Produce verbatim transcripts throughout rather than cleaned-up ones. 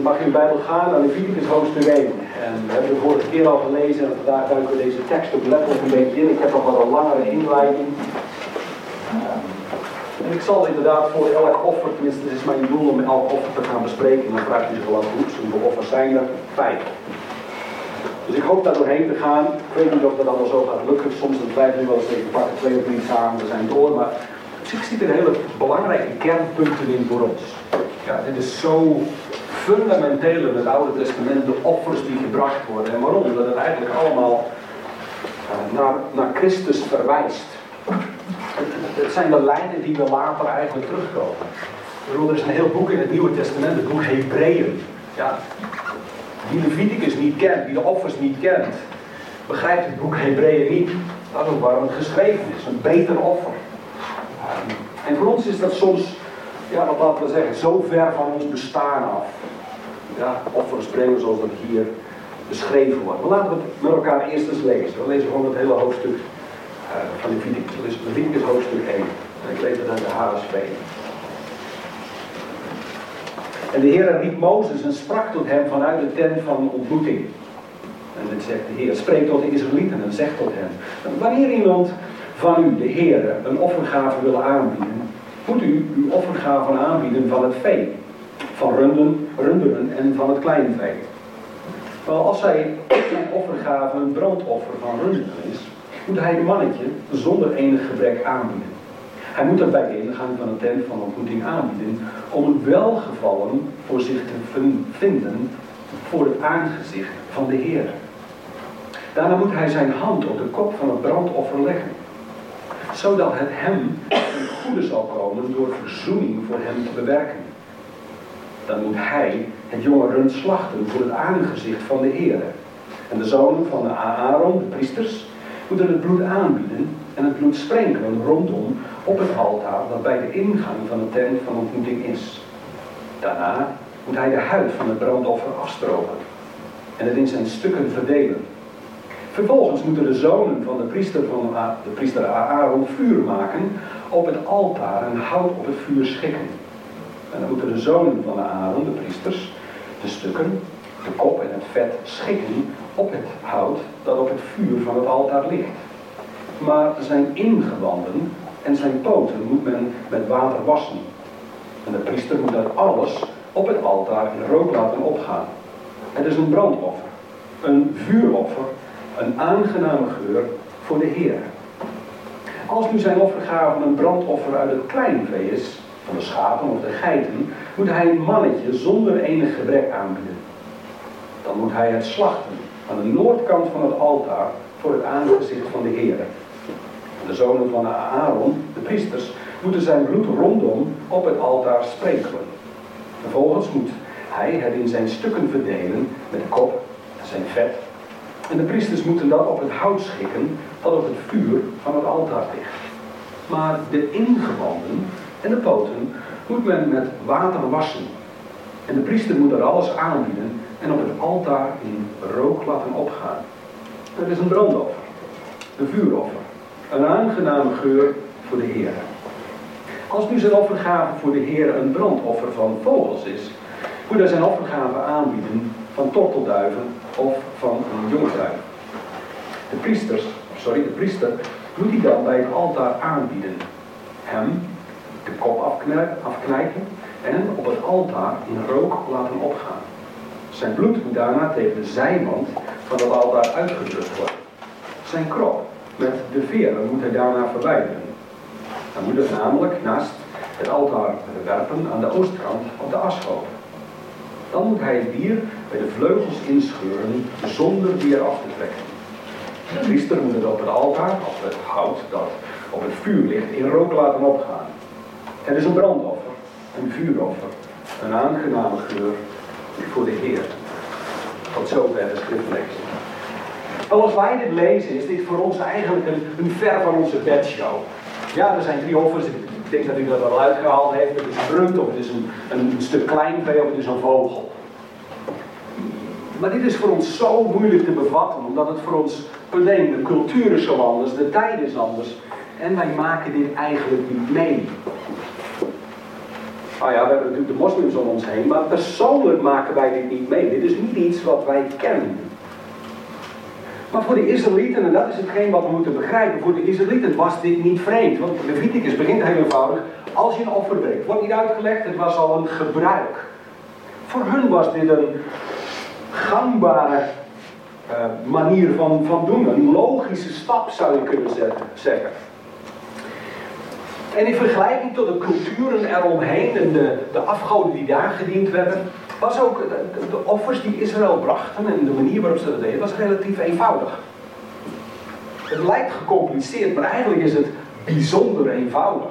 mag in de Bijbel gaan naar Leviticus hoofdstuk één. En we hebben de vorige keer al gelezen en vandaag duiken we deze tekst ook letterlijk een beetje in. Ik heb nog wel een langere inleiding. En ik zal inderdaad voor elk offer, tenminste het is mijn doel om elk offer te gaan bespreken. Dan vraagt u zich wel af, hoeveel offers zijn er? Vijf. Dus ik hoop daar doorheen te gaan. Ik weet niet of dat allemaal zo gaat lukken. Soms dan twijfel ik wel eens even pakken twee of drie samen, we zijn door. Maar op zich zitten er hele belangrijke kernpunten in voor ons. Ja, dit is zo fundamenteel in het Oude Testament, de offers die gebracht worden. En waarom? Dat het eigenlijk allemaal uh, naar, naar Christus verwijst. Het, het zijn de lijnen die we later eigenlijk terugkomen. Er is een heel boek in het Nieuwe Testament, het boek Hebreeën. Ja, die Leviticus niet kent, die de offers niet kent, begrijpt het boek Hebreeën niet. Dat is ook waarom het geschreven is, een beter offer. Um, en voor ons is dat soms, ja, wat laten we zeggen, zo ver van ons bestaan af. Ja, offers brengen zoals dat hier beschreven wordt. Maar laten we het met elkaar eerst eens lezen. We lezen gewoon het hele hoofdstuk uh, van Leviticus. Dat is Leviticus hoofdstuk één. En ik lees het uit de H S V. En de Heer riep Mozes en sprak tot hem vanuit de tent van ontmoeting. En dit zegt de Heer, spreek tot de Israëlieten en zegt tot hen. Wanneer iemand van u, de Heer, een offergave wil aanbieden, moet u uw offergaven aanbieden van het vee, van runden, runderen en van het kleinvee. Maar als hij zijn offergave een brandoffer van runderen is, moet hij het mannetje zonder enig gebrek aanbieden. Hij moet dat bij de ingang van een tent van ontmoeting aanbieden, om een welgevallen voor zich te vinden voor het aangezicht van de Heer. Daarna moet hij zijn hand op de kop van het brandoffer leggen, zodat het hem ten goede zal komen door verzoening voor hem te bewerken. Dan moet hij het jonge rund slachten voor het aangezicht van de Heer. En de zonen van de Aaron, de priesters, moeten het bloed aanbieden en het bloed sprenkelen rondom op het altaar dat bij de ingang van de tent van ontmoeting is. Daarna moet hij de huid van het brandoffer afstropen en het in zijn stukken verdelen. Vervolgens moeten de zonen van de priester, van de priester Aaron vuur maken op het altaar en hout op het vuur schikken. En dan moeten de zonen van Aaron, de priesters, de stukken, de kop en het vet schikken op het hout dat op het vuur van het altaar ligt. Maar zijn ingewanden en zijn poten moet men met water wassen. En de priester moet dat alles op het altaar in rook laten opgaan. Het is een brandoffer, een vuuroffer, een aangename geur voor de Heer. Als nu zijn offergave een brandoffer uit het kleinvee is, van de schapen of de geiten, moet hij een mannetje zonder enig gebrek aanbieden. Dan moet hij het slachten aan de noordkant van het altaar voor het aangezicht van de Heer. De zonen van Aaron, de priesters, moeten zijn bloed rondom op het altaar sprenkelen. Vervolgens moet hij het in zijn stukken verdelen met de kop en zijn vet. En de priesters moeten dat op het hout schikken dat op het vuur van het altaar ligt. Maar de ingewanden en de poten moet men met water wassen. En de priester moet er alles aanbieden en op het altaar in rook laten opgaan. Het is een brandoffer, een vuuroffer, een aangename geur voor de Heer. Als nu zijn offergave voor de Heer een brandoffer van vogels is, moet hij zijn offergave aanbieden van tortelduiven of van een jonge duif. De priesters, sorry, de priester moet die dan bij het altaar aanbieden. Hem de kop afknijpen en op het altaar in rook laten opgaan. Zijn bloed moet daarna tegen de zijwand van het altaar uitgedrukt worden. Zijn krop met de veren moet hij daarna verwijderen. Hij moet het namelijk naast het altaar werpen aan de oostkant op de ashoop. Dan moet hij het dier bij de vleugels inscheuren zonder die eraf te trekken. De priester moet het op het altaar, of het hout dat op het vuur ligt, in rook laten opgaan. Het is een brandoffer, een vuuroffer, een aangename geur voor de Heer. Tot zover de schriftlezing. Wel, als wij dit lezen, is dit voor ons eigenlijk een, een ver van onze bedshow. Ja, er zijn drie offers. Ik denk dat u dat al uitgehaald heeft. Het is een rund, of het is een, een, een stuk kleinvee, of het is een vogel. Maar dit is voor ons zo moeilijk te bevatten, omdat het voor ons, punt één, de cultuur is zo anders, de tijd is anders. En wij maken dit eigenlijk niet mee. Nou ja, we hebben natuurlijk de moslims om ons heen, maar persoonlijk maken wij dit niet mee. Dit is niet iets wat wij kennen. Maar voor de Israëlieten, en dat is hetgeen wat we moeten begrijpen, voor de Israëlieten was dit niet vreemd. Want Leviticus begint heel eenvoudig, als je een offer brengt. Wordt niet uitgelegd, het was al een gebruik. Voor hun was dit een gangbare uh, manier van, van doen. Een logische stap zou je kunnen zetten, zeggen. En in vergelijking tot de culturen eromheen en de, de afgoden die daar gediend werden, was ook de, de offers die Israël brachten en de manier waarop ze dat deden, was relatief eenvoudig. Het lijkt gecompliceerd, maar eigenlijk is het bijzonder eenvoudig.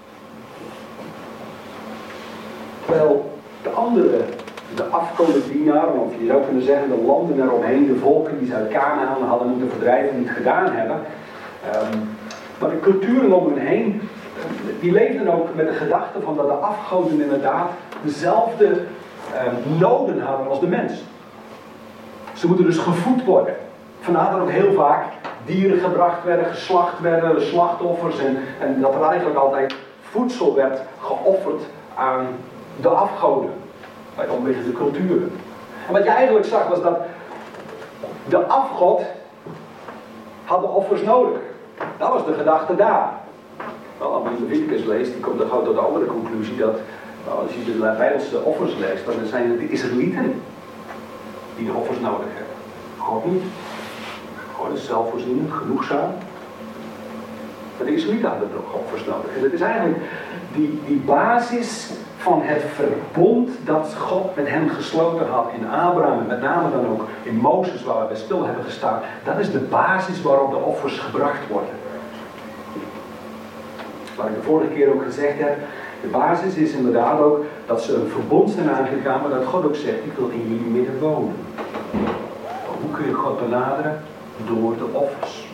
Terwijl de andere, de afgodendienaren, of je zou kunnen zeggen de landen eromheen, de volken die ze uit Kanaan hadden moeten verdrijven, niet gedaan hebben. Um, maar de culturen om hen heen, die leefden ook met de gedachte van dat de afgoden inderdaad dezelfde um, noden hadden als de mens. Ze moeten dus gevoed worden. Vandaar dat ook heel vaak dieren gebracht werden, geslacht werden, slachtoffers en, en dat er eigenlijk altijd voedsel werd geofferd aan de afgoden bij omliggende culturen. En wat je eigenlijk zag was dat de afgod had de offers nodig. Dat was de gedachte daar. Wel, als je Leviticus leest, die komt dan gauw tot de andere conclusie dat nou, als je de Bijbelse offers leest, dan zijn het de Israëlieten die de offers nodig hebben. God niet. God is zelfvoorzienend, genoegzaam. Maar de Israëlieten hadden ook offers nodig. En dat is eigenlijk die, die basis van het verbond dat God met hen gesloten had in Abraham. En met name dan ook in Mozes, waar we bij stil hebben gestaan. Dat is de basis waarop de offers gebracht worden. Wat ik de vorige keer ook gezegd heb. De basis is inderdaad ook dat ze een verbond zijn aangegaan. Maar dat God ook zegt, ik wil in jullie midden wonen. Hoe kun je God benaderen? Door de offers.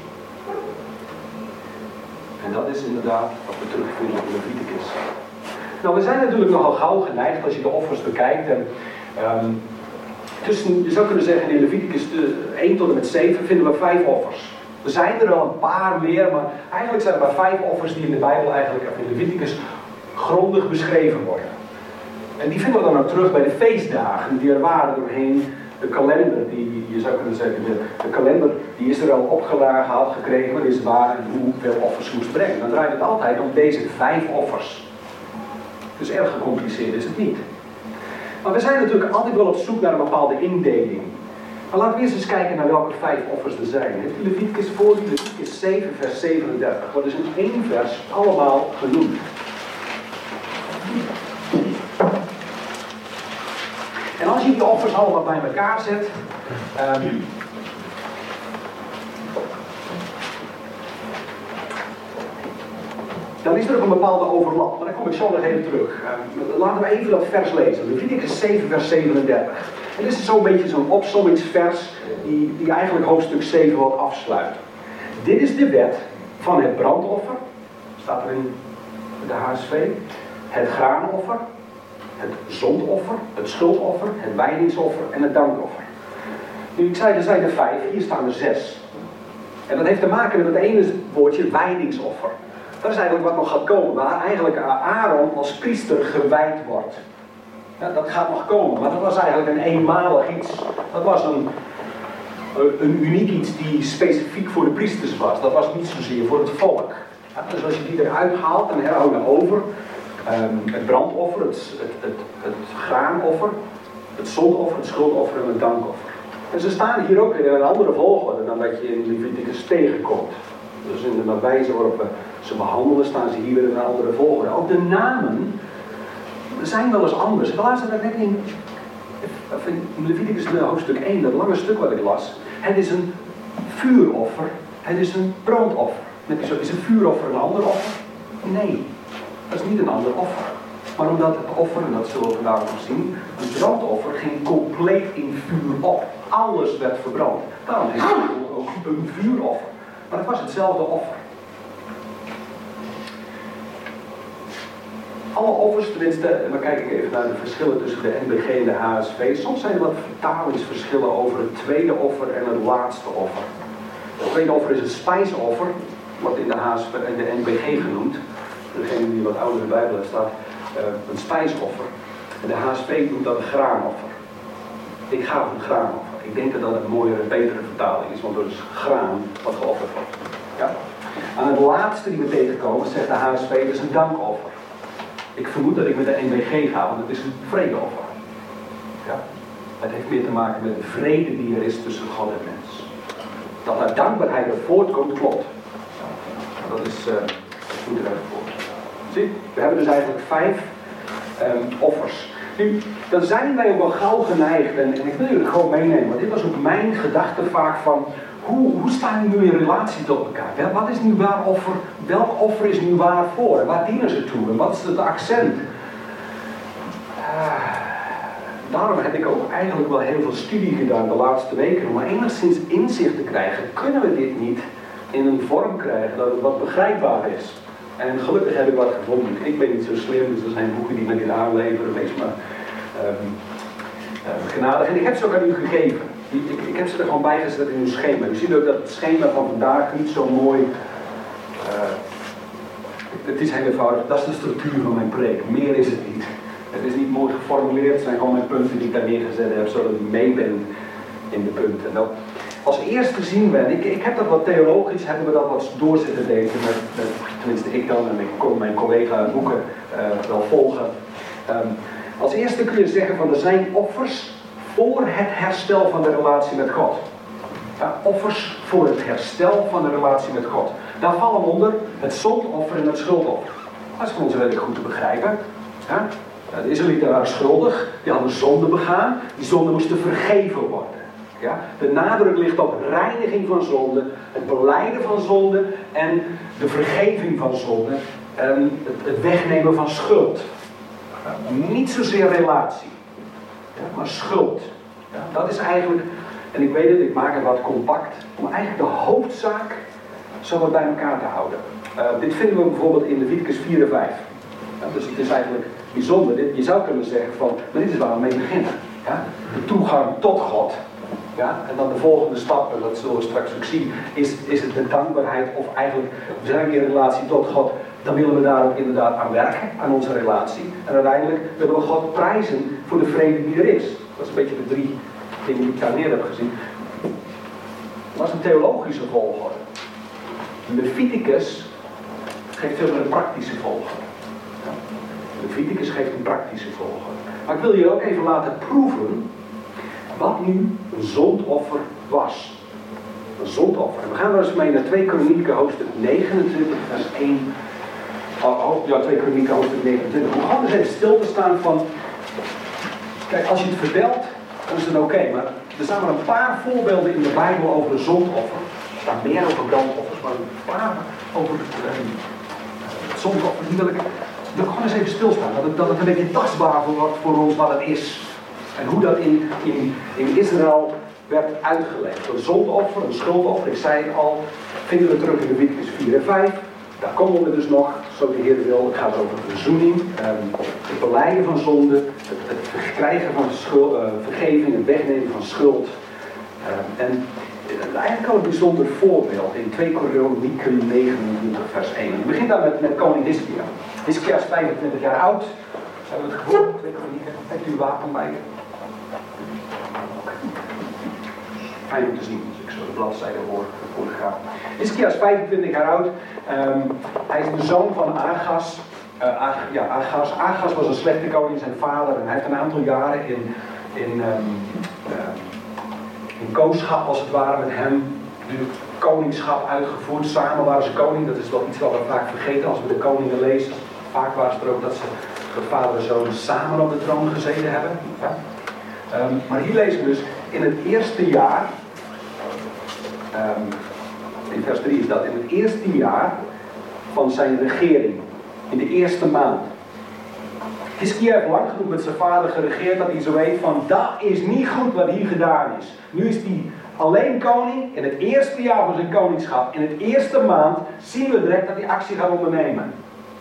En dat is inderdaad wat we terugvinden in Leviticus. Nou, we zijn natuurlijk nogal gauw geneigd als je de offers bekijkt. En, um, tussen, je zou kunnen zeggen in Leviticus één tot en met zeven vinden we vijf offers. Er zijn er al een paar meer, maar eigenlijk zijn er maar vijf offers die in de Bijbel eigenlijk, of in Leviticus, grondig beschreven worden. En die vinden we dan ook terug bij de feestdagen die er waren doorheen de kalender, die je zou kunnen zeggen, de, de kalender die Israël opgelagen had gekregen, wanneer ze waren en hoeveel offers ze moest brengen. Dan draait het altijd om deze vijf offers. Dus erg gecompliceerd is het niet. Maar we zijn natuurlijk altijd wel op zoek naar een bepaalde indeling. Maar laten we eerst eens kijken naar welke vijf offers er zijn. Heeft u Leviticus voor, Leviticus zeven vers zevenendertig. Wordt dus in één vers allemaal genoemd. En als je die offers allemaal bij elkaar zet, um, dan is er ook een bepaalde overlap. Maar daar kom ik zo nog even terug. Um, laten we even dat vers lezen. Leviticus zeven vers zevenendertig. En dit is zo'n beetje zo'n opsommingsvers die, die eigenlijk hoofdstuk zeven wil afsluiten. Dit is de wet van het brandoffer. Staat er in de H S V. Het graanoffer. Het zondoffer, het schuldoffer, het wijdingsoffer en het dankoffer. Nu, ik zei er zijn er vijf, hier staan er zes. En dat heeft te maken met het ene woordje wijdingsoffer. Dat is eigenlijk wat nog gaat komen, waar eigenlijk Aaron als priester gewijd wordt. Ja, dat gaat nog komen, maar dat was eigenlijk een eenmalig iets. Dat was een, een uniek iets die specifiek voor de priesters was. Dat was niet zozeer voor het volk. Ja, dus als je die eruit haalt, dan hou je over. Um, het brandoffer, het, het, het, het graanoffer, het zondoffer, het schuldoffer en het dankoffer. En ze staan hier ook in een andere volgorde dan dat je in Leviticus tegenkomt. Dus in de wijze waarop we ze behandelen staan ze hier weer in een andere volgorde. Ook de namen zijn wel eens anders. Ik las er net in, in Leviticus hoofdstuk één, dat lange stuk wat ik las. Het is een vuuroffer, het is een brandoffer. Is een vuuroffer een ander offer? Nee. Dat is niet een ander offer. Maar omdat het offer, en dat zullen we vandaag nog zien, een brandoffer ging compleet in vuur op. Alles werd verbrand. Daarom is het ook een vuuroffer. Maar het was hetzelfde offer. Alle offers, tenminste, en dan kijk ik even naar de verschillen tussen de N B G en de H S V. Soms zijn er wat vertalingsverschillen over het tweede offer en het laatste offer. Het tweede offer is het spijsoffer, wat in de H S V en de N B G genoemd. Degene die wat ouder in de Bijbel heeft staat. uh, een spijsoffer. En de H S V noemt dat een graanoffer. Ik ga voor een graanoffer. Ik denk dat dat een mooiere en betere vertaling is, want dat is graan wat geofferd wordt. Ja? Aan het laatste die we tegenkomen zegt de H S V, dat is een dankoffer. Ik vermoed dat ik met de N B G ga, want het is een vredeoffer. Ja? Het heeft meer te maken met de vrede die er is tussen God en mens. Dat uit dankbaarheid er voortkomt, klopt. Dat is, uh, dat moet er even voor. Zie, we hebben dus eigenlijk vijf um, offers. Nu, dan zijn wij ook wel gauw geneigd, en, en ik wil jullie gewoon meenemen, want dit was ook mijn gedachte vaak van, hoe, hoe staan jullie nu in relatie tot elkaar? Wel, wat is nu waar offer, welk offer is nu waar voor? En waar dienen ze toe? En wat is het accent? Uh, daarom heb ik ook eigenlijk wel heel veel studie gedaan de laatste weken, om enigszins inzicht te krijgen. Kunnen we dit niet in een vorm krijgen dat het wat begrijpbaar is? En gelukkig heb ik wat gevonden. Ik ben niet zo slim, dus er zijn boeken die me dit aanleveren. Wees maar um, uh, genadig. En ik heb ze ook aan u gegeven. Ik, ik, ik heb ze er gewoon bij gezet in uw schema. U ziet ook dat het schema van vandaag niet zo mooi... Uh, het is heel eenvoudig. Dat is de structuur van mijn preek. Meer is het niet. Het is niet mooi geformuleerd. Het zijn gewoon mijn punten die ik daar neergezet heb, zodat u mee bent in de punten. Nou, als eerste zien we, en ik, ik heb dat wat theologisch, hebben we dat wat door zitten denken, met, met, tenminste ik dan en ik kon mijn collega boeken uh, wel volgen. Um, als eerste kun je zeggen van er zijn offers voor het herstel van de relatie met God. Ja, offers voor het herstel van de relatie met God. Daar vallen onder het zondoffer en het schuldoffer. Dat is voor ons redelijk goed te begrijpen. Ja? De Israëlieten waren schuldig, die hadden zonde begaan, die zonden moesten vergeven worden. Ja? De nadruk ligt op reiniging van zonde, het belijden van zonde en de vergeving van zonde en het, het wegnemen van schuld. Ja? Niet zozeer relatie, ja, maar schuld. Ja? Dat is eigenlijk, en ik weet het, ik maak het wat compact, om eigenlijk de hoofdzaak zo wat bij elkaar te houden. Uh, dit vinden we bijvoorbeeld in Leviticus vier en vijf. Ja, dus het is eigenlijk bijzonder. Dit, je zou kunnen zeggen van, maar dit is waar we mee beginnen. Ja? De toegang tot God. Ja? En dan de volgende stap, en dat zullen we straks ook zien, is, is het de dankbaarheid of eigenlijk, we zijn in relatie tot God, dan willen we daar ook inderdaad aan werken, aan onze relatie. En uiteindelijk willen we God prijzen voor de vrede die er is. Dat is een beetje de drie dingen die ik daar neer heb gezien. Dat is een theologische volgorde. Leviticus geeft veel meer een praktische volgorde. Leviticus geeft een praktische volgorde. Maar ik wil je ook even laten proeven wat nu een zondoffer was. Een zondoffer. En we gaan er eens mee naar twee Kronieken hoofdstuk negenentwintig vers één. Oh, ja, twee Kronieken hoofdstuk negenentwintig. We gaan dus even stil te staan van... Kijk, als je het vertelt, dan is het oké. Okay, maar er staan maar een paar voorbeelden in de Bijbel over een zondoffer. Er staan meer over brandoffers, maar een paar over uh, het zondoffer. Die wil ik... We gaan eens even stilstaan, dat het, dat het een beetje tastbaar wordt voor ons wat het is. En hoe dat in, in, in Israël werd uitgelegd. Een zondoffer, een schuldoffer, ik zei het al, vinden we terug in Leviticus vier en vijf. Daar komen we dus nog, zo de Heer wil. Het gaat over verzoening, um, het belijden van zonde, het, het verkrijgen van schuld, uh, vergeving, het wegnemen van schuld. Uh, en uh, eigenlijk al een bijzonder voorbeeld in twee Kronieken negenentwintig vers één. Het begint daar met, met koning Hiskia. Hiskia is vijfentwintig jaar oud. Hebben we het gehoord? Twee Kronieken. Heeft u uw wapen bij je? Fijn om te zien, als ik zo de bladzijde hoor, hoor gaan. Hiskia is vijfentwintig jaar oud. Um, hij is de zoon van Agas. Uh, Ag, ja, Agas. Agas was een slechte koning, zijn vader. En hij heeft een aantal jaren in, in, um, uh, in kooschap, als het ware, met hem de koningschap uitgevoerd. Samen waren ze koning. Dat is wel iets wat we vaak vergeten als we de koningen lezen. Vaak was het er ook dat ze de vader en zoon samen op de troon gezeten hebben. Ja? Um, maar hier lezen we dus in het eerste jaar, um, in vers drie is dat, in het eerste jaar van zijn regering, in de eerste maand. Hiskia heeft lang genoeg met zijn vader geregeerd dat hij zo weet van, dat is niet goed wat hier gedaan is. Nu is hij alleen koning, in het eerste jaar van zijn koningschap, in het eerste maand, zien we direct dat hij actie gaat ondernemen.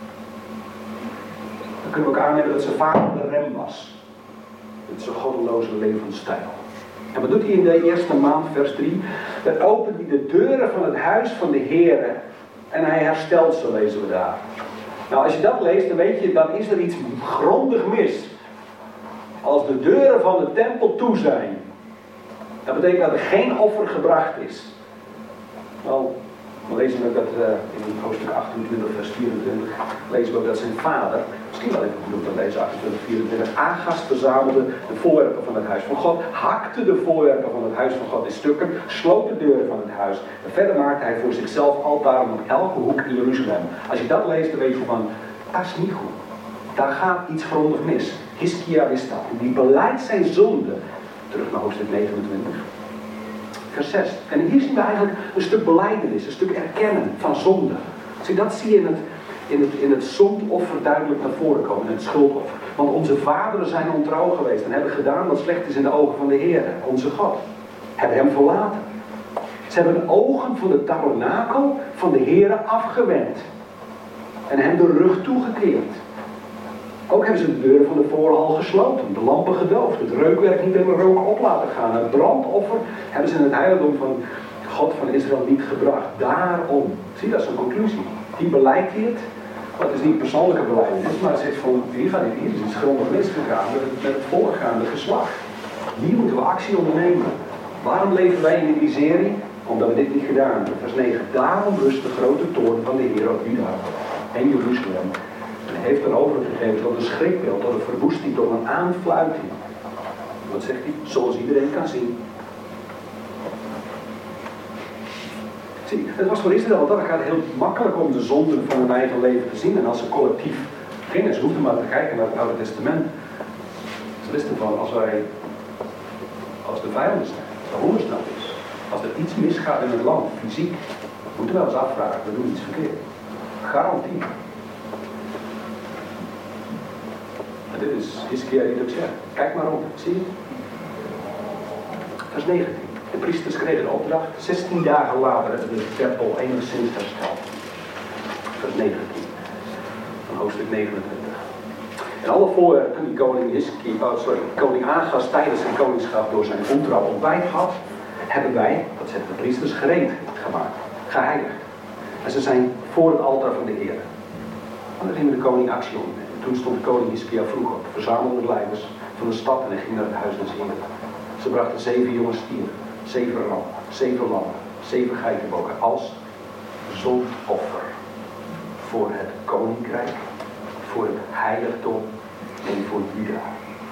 Dan kunnen we ook aannemen dat zijn vader de rem was. Het is een goddeloze levensstijl. En wat doet hij in de eerste maand, vers drie? Dan opent hij de deuren van het huis van de Heere en hij herstelt ze, lezen we daar. Nou, als je dat leest, dan weet je, dan is er iets grondig mis. Als de deuren van de tempel toe zijn, dat betekent dat er geen offer gebracht is. Wel, we lezen ook dat uh, in hoofdstuk achtentwintig, vers vierentwintig, lezen we ook dat zijn vader, misschien wel even genoemd aan deze achtentwintig, vierentwintig, Agas verzamelde de voorwerpen van het huis van God, hakte de voorwerpen van het huis van God in stukken, sloot de deuren van het huis. En verder maakte hij voor zichzelf altaren op elke hoek in Jeruzalem. Als je dat leest, dan weet je van, dat is niet goed. Daar gaat iets grondig mis. Hiskia wist dat. Die beleidt zijn zonde. Terug naar hoofdstuk negenentwintig. Vers zes. En hier zien we eigenlijk een stuk belijdenis, een stuk erkennen van zonde. Zie, dat zie je in het, in het, in het zondoffer duidelijk naar voren komen, in het schuldoffer. Want onze vaderen zijn ontrouw geweest en hebben gedaan wat slecht is in de ogen van de Heer, onze God. Hebben hem verlaten. Ze hebben de ogen van de tabernakel van de Heer afgewend. En hem de rug toegekeerd. Ook hebben ze de deuren van de voorhal gesloten, de lampen gedoofd, het reukwerk niet in de rook op laten gaan. Het brandoffer hebben ze in het heiligdom van God van Israël niet gebracht. Daarom, zie dat is een conclusie. Die beleidt hij het, maar het is niet persoonlijke belijdenis, maar het zegt van, hier gaat het, hier is iets grondig misgegaan met het, met het voorgaande geslacht. Hier moeten we actie ondernemen. Waarom leven wij in de miserie? Omdat we dit niet gedaan hebben. Vers negen. Daarom rust de grote toorn van de Heer op Juda en Jeruzalem. En hij heeft een overgegeven tot een schrikbeeld, tot een verwoesting, tot een aanfluiting. Wat zegt hij? Zoals iedereen kan zien. Zie, het was voor Israël, dat gaat heel makkelijk om de zonden van hun eigen leven te zien. En als ze collectief gingen, ze hoefden maar te kijken naar het Oude Testament. Ze wisten van, als wij, als de vijanden zijn, als de hongersnood is, als er iets misgaat in het land, fysiek, moeten we wel eens afvragen, we doen iets verkeerd. Garantie. En dit is Hiskia die dat zegt. Kijk maar op, zie je? Vers negentien. De priesters kregen de opdracht, zestien dagen later hebben de tempel enigszins hersteld. Vers negentien. Van hoofdstuk negenentwintig. En alle voorwerpen die koning, Hiskia, oh sorry, koning Agas tijdens zijn koningschap door zijn ontrouw ontwijd had, hebben wij, dat zegt de priesters, gereed gemaakt, geheiligd. En ze zijn voor het altaar van de Heer. En dan ging de koning actie ondernemen. Toen stond de koning Hiskia vroeg op, verzamelde de leiders van de stad en hij ging naar het huis des Heeren. Ze brachten zeven jonge stieren, zeven ram, zeven lammen, zeven geitenbokken als zondoffer voor het koninkrijk, voor het heiligdom en voor Juda.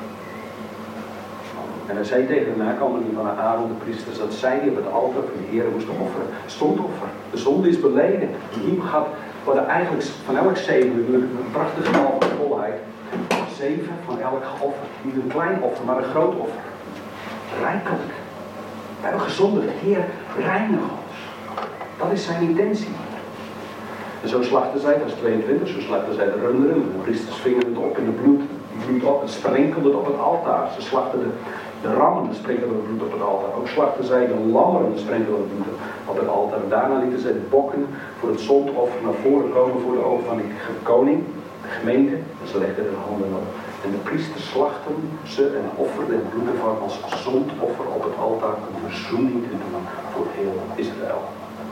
En hij zei tegen de nakomelingen van Aaron, de priesters, dat zij die op het altaar van de Heer moesten offeren. Zondoffer. De zonde is beleden. Hier gaat worden eigenlijk van elk zeven, een prachtige getal van volheid, zeven van elk geofferd. Niet een klein offer, maar een groot offer. Rijkelijk. We hebben gezondigd. Heer, reinig ons. Dat is zijn intentie. En zo slachten zij, vers tweeëntwintig, zo slachten zij de runderen. De priesters vingen het op in het bloed. Het bloed op, het sprenkelde het op het altaar. Ze slachten de, de rammen, de sprenkelden het bloed op het altaar. Ook slachten zij de lammeren, de sprenkelden het bloed op het altaar. En daarna lieten zij de bokken voor het zondoffer naar voren komen voor de ogen van de koning, de gemeente. En ze legden de handen op. En de priesters slachten ze en offerden het bloed ervan als zondoffer op het altaar om verzoening te doen voor heel Israël.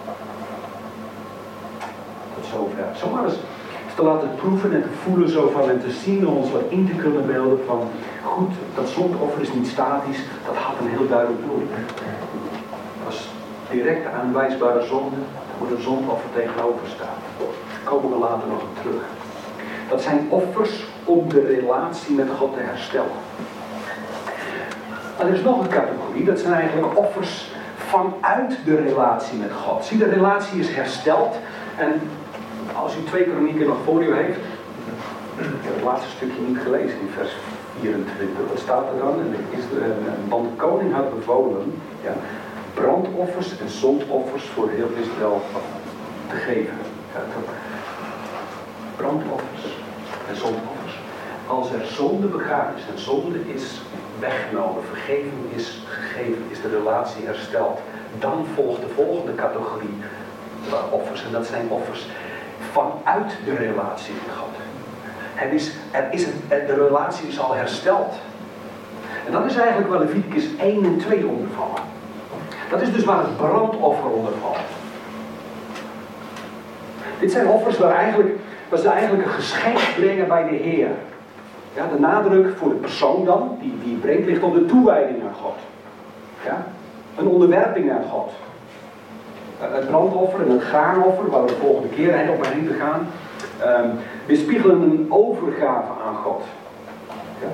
Tot zover. Zomaar eens te laten proeven en te voelen zo van en te zien om ons wat in te kunnen beelden van goed, dat zondoffer is niet statisch, dat had een heel duidelijk doel. Als direct aanwijsbare zonde, daar moet een zondoffer tegenover staan. Daar komen we later nog op terug. Dat zijn offers om de relatie met God te herstellen. En er is nog een categorie, dat zijn eigenlijk offers vanuit de relatie met God. Zie, de relatie is hersteld en als u twee kronieken nog voor u heeft, ik heb het laatste stukje niet gelezen in vers vierentwintig, wat staat er dan? En is er een, want de koning had bevolen ja, brandoffers en zondoffers voor heel Israël te geven. Ja, brandoffers en zondoffers. Als er zonde begaan is en zonde is weggenomen, vergeving is gegeven, is de relatie hersteld, dan volgt de volgende categorie offers en dat zijn offers vanuit de relatie met God. Het is, er is een, de relatie is al hersteld. En dat is eigenlijk waar Leviticus één en twee onder vallen. Dat is dus waar het brandoffer onder valt. Dit zijn offers waar, eigenlijk, waar ze eigenlijk een geschenk brengen bij de Heer. Ja, de nadruk voor de persoon dan, die, die brengt, ligt op de toewijding aan God. Ja? Een onderwerping aan God. Het brandoffer en het graanoffer, waar we de volgende keer heen op heen te gaan, um, weerspiegelen een overgave aan God. Ja?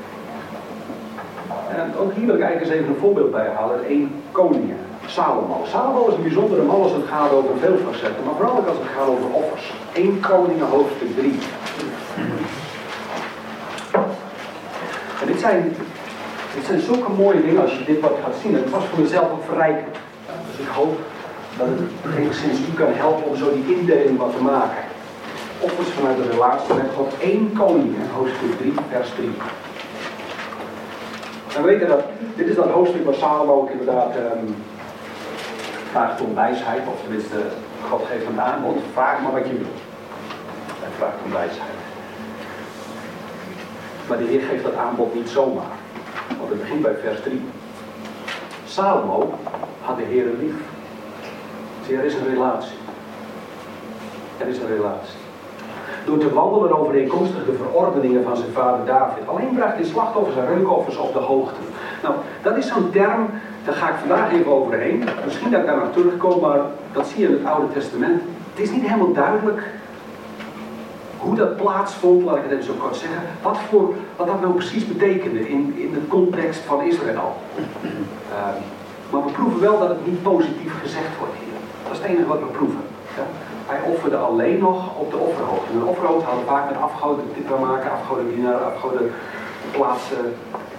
En ook hier wil ik eigenlijk eens even een voorbeeld bij halen. één Koningen, Salomo. Salomo is een bijzondere man als het gaat over veel facetten, maar vooral ook als het gaat over offers. één Koningen hoofdstuk drie. En dit zijn, dit zijn zulke mooie dingen als je dit wat gaat zien. Het was voor mezelf ook verrijkend. Ja, dus ik hoop dat het enigszins u kan helpen om zo die indeling wat te maken. Offers vanuit de relatie met God. één Koningen, hoofdstuk drie, vers drie. En we weten dat, dit is dat hoofdstuk waar Salomo ook inderdaad um, vraagt om wijsheid. Of tenminste, God geeft hem aanbod. Vraag maar wat je wil. Hij vraagt om wijsheid. Maar de Heer geeft dat aanbod niet zomaar. Want het begint bij vers drie. Salomo had de Heer lief. Dus er is een relatie. Er is een relatie. Door te wandelen overeenkomstig de verordeningen van zijn vader David. Alleen bracht hij slachtoffers en reukoffers op de hoogte. Nou, dat is zo'n term, daar ga ik vandaag even overheen. Misschien dat ik daar nog terugkom, maar dat zie je in het Oude Testament. Het is niet helemaal duidelijk hoe dat plaatsvond, laat ik het even zo kort zeggen. Wat, voor, wat dat nou precies betekende in, in de context van Israël. Uh, maar we proeven wel dat het niet positief gezegd wordt hier. Dat is het enige wat we proeven. Ja? Hij offerde alleen nog op de offerhoogte. En een offerhoogte hadden vaak met afgoden te maken, afgoden dienaren, afgoden plaatsen.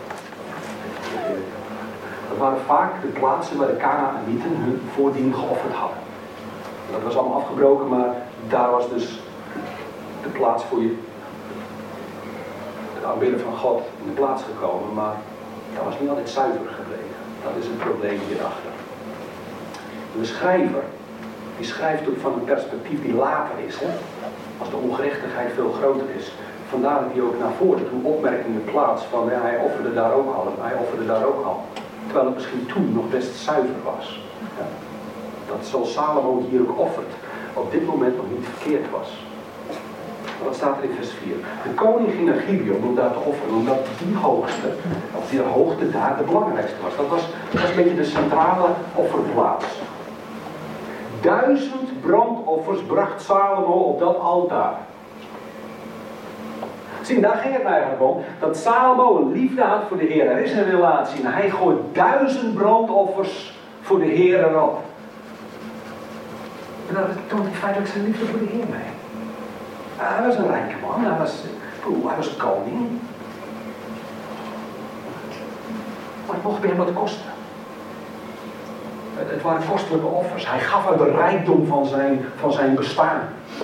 Dat waren vaak de plaatsen waar de Kanaanieten hun voordien geofferd hadden. Dat was allemaal afgebroken, maar daar was dus de plaats voor je, het aanbidden van God in de plaats gekomen, maar dat was niet altijd zuiver gebleven. Dat is het probleem hierachter. De schrijver, die schrijft ook van een perspectief die later is, hè? Als de ongerechtigheid veel groter is. Vandaar dat hij ook naar voren toe opmerkingen plaatst van ja, hij offerde daar ook al, hij offerde daar ook al. Terwijl het misschien toen nog best zuiver was. Ja? Dat zoals Salomo hier ook offert, op dit moment nog niet verkeerd was. Wat staat er in vers vier? De koning ging naar Gibeon om daar te offeren, omdat die hoogste, of die hoogte daar de belangrijkste was. Dat was, dat was een beetje de centrale offerplaats. Duizend brandoffers bracht Salomo op dat altaar. Zie, daar ging het eigenlijk om. Dat Salomo een liefde had voor de Heer. Er is een relatie en hij gooit duizend brandoffers voor de Heer erop. En dat toont hij feitelijk zijn liefde voor de Heer mee. Hij was een rijke man, hij was, hij was koning. Maar het mocht bij hem wat kosten. Het, het waren kostelijke offers. Hij gaf uit de rijkdom van zijn, van zijn bestaan.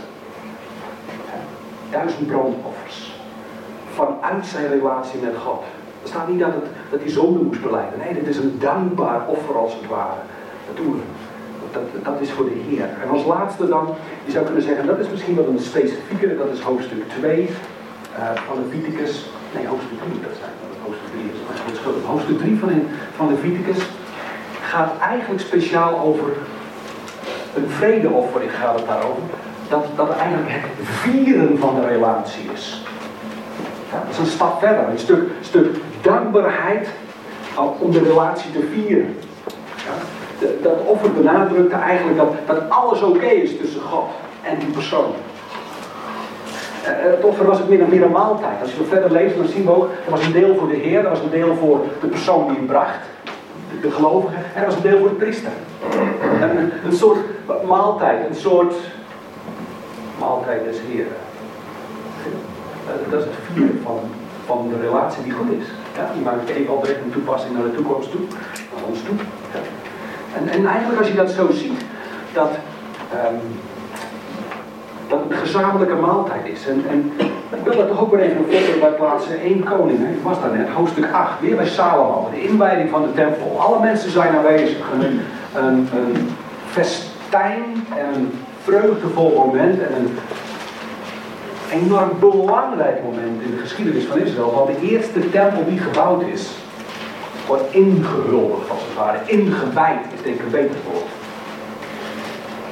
Duizend brandoffers. Vanuit zijn relatie met God. Er staat niet dat, het, dat hij zonde moest belijden. Nee, dit is een dankbaar offer als het ware. Dat doen we. Dat, dat is voor de Heer. En als laatste dan, je zou kunnen zeggen, dat is misschien wel een specifieke, dat is hoofdstuk twee uh, van Leviticus. Nee, hoofdstuk drie moet dat zijn. Dat hoofdstuk drie is maar schuldig. Hoofdstuk drie van, in, van Leviticus gaat eigenlijk speciaal over een vredeoffer. Ik ga het daarover. Dat, dat eigenlijk het vieren van de relatie is. Ja, dat is een stap verder. Een stuk, stuk dankbaarheid om de relatie te vieren. Ja. De, dat offer benadrukte eigenlijk dat, dat alles oké okay is tussen God en die persoon. Uh, het offer was ook meer, meer een maaltijd. Als je het verder leest, dan zien we ook, er was een deel voor de Heer, er was een deel voor de persoon die het bracht, de, de gelovige, en er was een deel voor de priester. En een, een soort maaltijd, een soort maaltijd des Heeren. Uh, dat is het vieren van, van de relatie die goed is. Ja, die maakt even al direct een toepassing naar de toekomst toe, naar ons toe. Ja. En, en eigenlijk als je dat zo ziet, dat, um, dat het een gezamenlijke maaltijd is. En, en ik wil daar toch ook weer even een voorbeeld bij plaatsen. één koning, hè? Ik was daar net, hoofdstuk acht, weer bij Salomo, de inwijding van de tempel. Alle mensen zijn aanwezig. Een, een, een festijn en een vreugdevol moment en een enorm belangrijk moment in de geschiedenis van Israël. Want de eerste tempel die gebouwd is, wordt ingehuldigd als het ware. Ingewijd is denk ik een beter woord.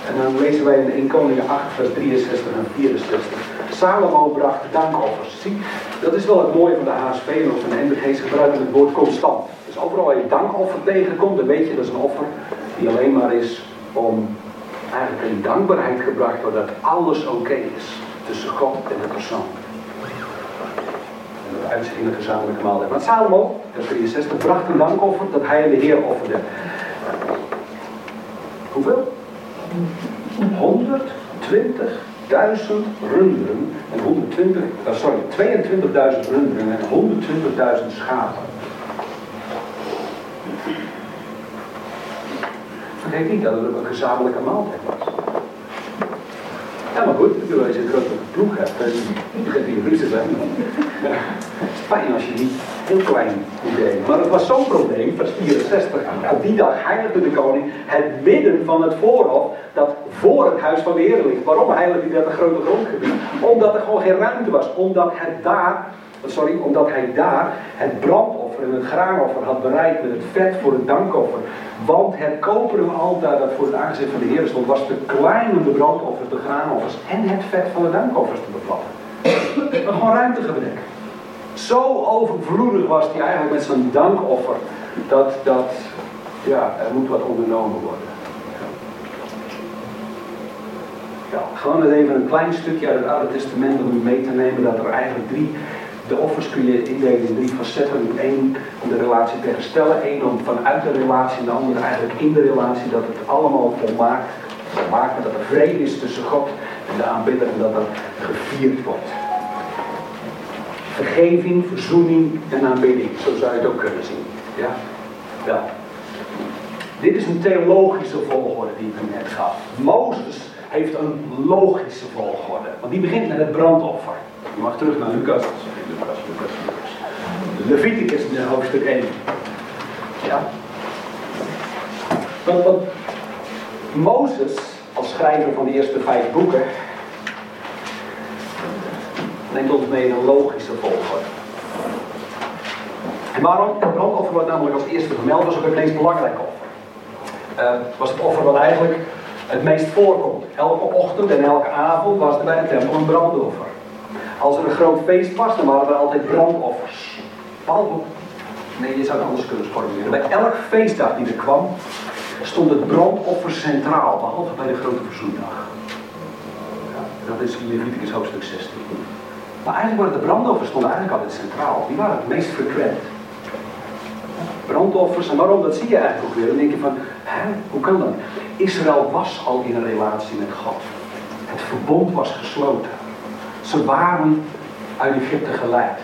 En dan lezen wij in Eerste Koningen acht, vers drieënzestig en vierenzestig. Salomo bracht dankoffers. Zie, dat is wel het mooie van de H S V en ook van de N B G. Ze gebruiken het woord constant. Dus overal waar je dankoffer tegenkomt, dan weet je dat is een offer die alleen maar is om eigenlijk een dankbaarheid gebracht wordt dat alles oké okay is tussen God en de persoon. En dat uitzicht in een gezamenlijke maaltijd. Maar Salomo, vers drieënzestig, bracht een dankoffer dat hij aan de Heer offerde. Hoeveel? honderdtwintigduizend runderen en honderdtwintig, uh, sorry, tweeëntwintigduizend runderen en honderdtwintigduizend schapen. Vergeet niet dat het ook een gezamenlijke maaltijd was. Ja, maar goed, als je een grote ploeg hebt, dan je hebt hier ruzie zijn. Ja, het is fijn als je niet heel klein moet delen. Maar het was zo'n probleem, vers vierenzestig. Op die dag heiligde de koning het midden van het voorhof dat voor het huis van de Heer ligt. Waarom heiligde hij dat een grote grondgebied? Omdat er gewoon geen ruimte was. Omdat het daar, sorry, omdat hij daar het brandoffer en het graanoffer had bereid met het vet voor het dankoffer. Want het koperen altaar dat voor het aangezicht van de Heer stond, was te klein om de brandoffers, de graanoffers en het vet van de dankoffers te bevatten. Er gewoon ruimtegebrek. Zo overvloedig was hij eigenlijk met zijn dankoffer, dat, dat ja, er moet wat ondernomen worden. Ja, gewoon even een klein stukje uit het Oude Testament om u mee te nemen dat er eigenlijk drie, de offers kun je indelen in drie facetten. Eén om de relatie te herstellen, één om vanuit de relatie en de andere eigenlijk in de relatie, dat het allemaal volmaakt, volmaakt dat er vrede is tussen God en de aanbidder en dat er gevierd wordt. Vergeving, verzoening en aanbidding, zo zou je het ook kunnen zien. Ja? Wel. Dit is een theologische volgorde die ik u net gaf. Mozes heeft een logische volgorde, want die begint met het brandoffer. Je mag terug naar Lucas. Lucas, Lucas, Lucas. Leviticus in hoofdstuk één. Ja. Want, want Mozes, als schrijver van de eerste vijf boeken, neemt ons mee in een logische volgorde. En waarom? Het brandoffer wordt namelijk als eerste vermeld, was ook het meest belangrijke offer. Uh, was het offer wat eigenlijk het meest voorkomt. Elke ochtend en elke avond was er bij de tempel een brandoffer. Als er een groot feest was, dan waren er altijd brandoffers. Behalve, nee, je zou het anders kunnen formuleren. Bij elk feestdag die er kwam, stond het brandoffer centraal, behalve bij de grote verzoendag. Ja, dat is Leviticus hoofdstuk zestien. Maar eigenlijk waren de brandoffers stonden eigenlijk altijd centraal. Die waren het meest frequent. Brandoffers, en waarom? Dat zie je eigenlijk ook weer. Dan denk je van, hè, hoe kan dat? Israël was al in een relatie met God. Het verbond was gesloten. Ze waren uit Egypte geleid.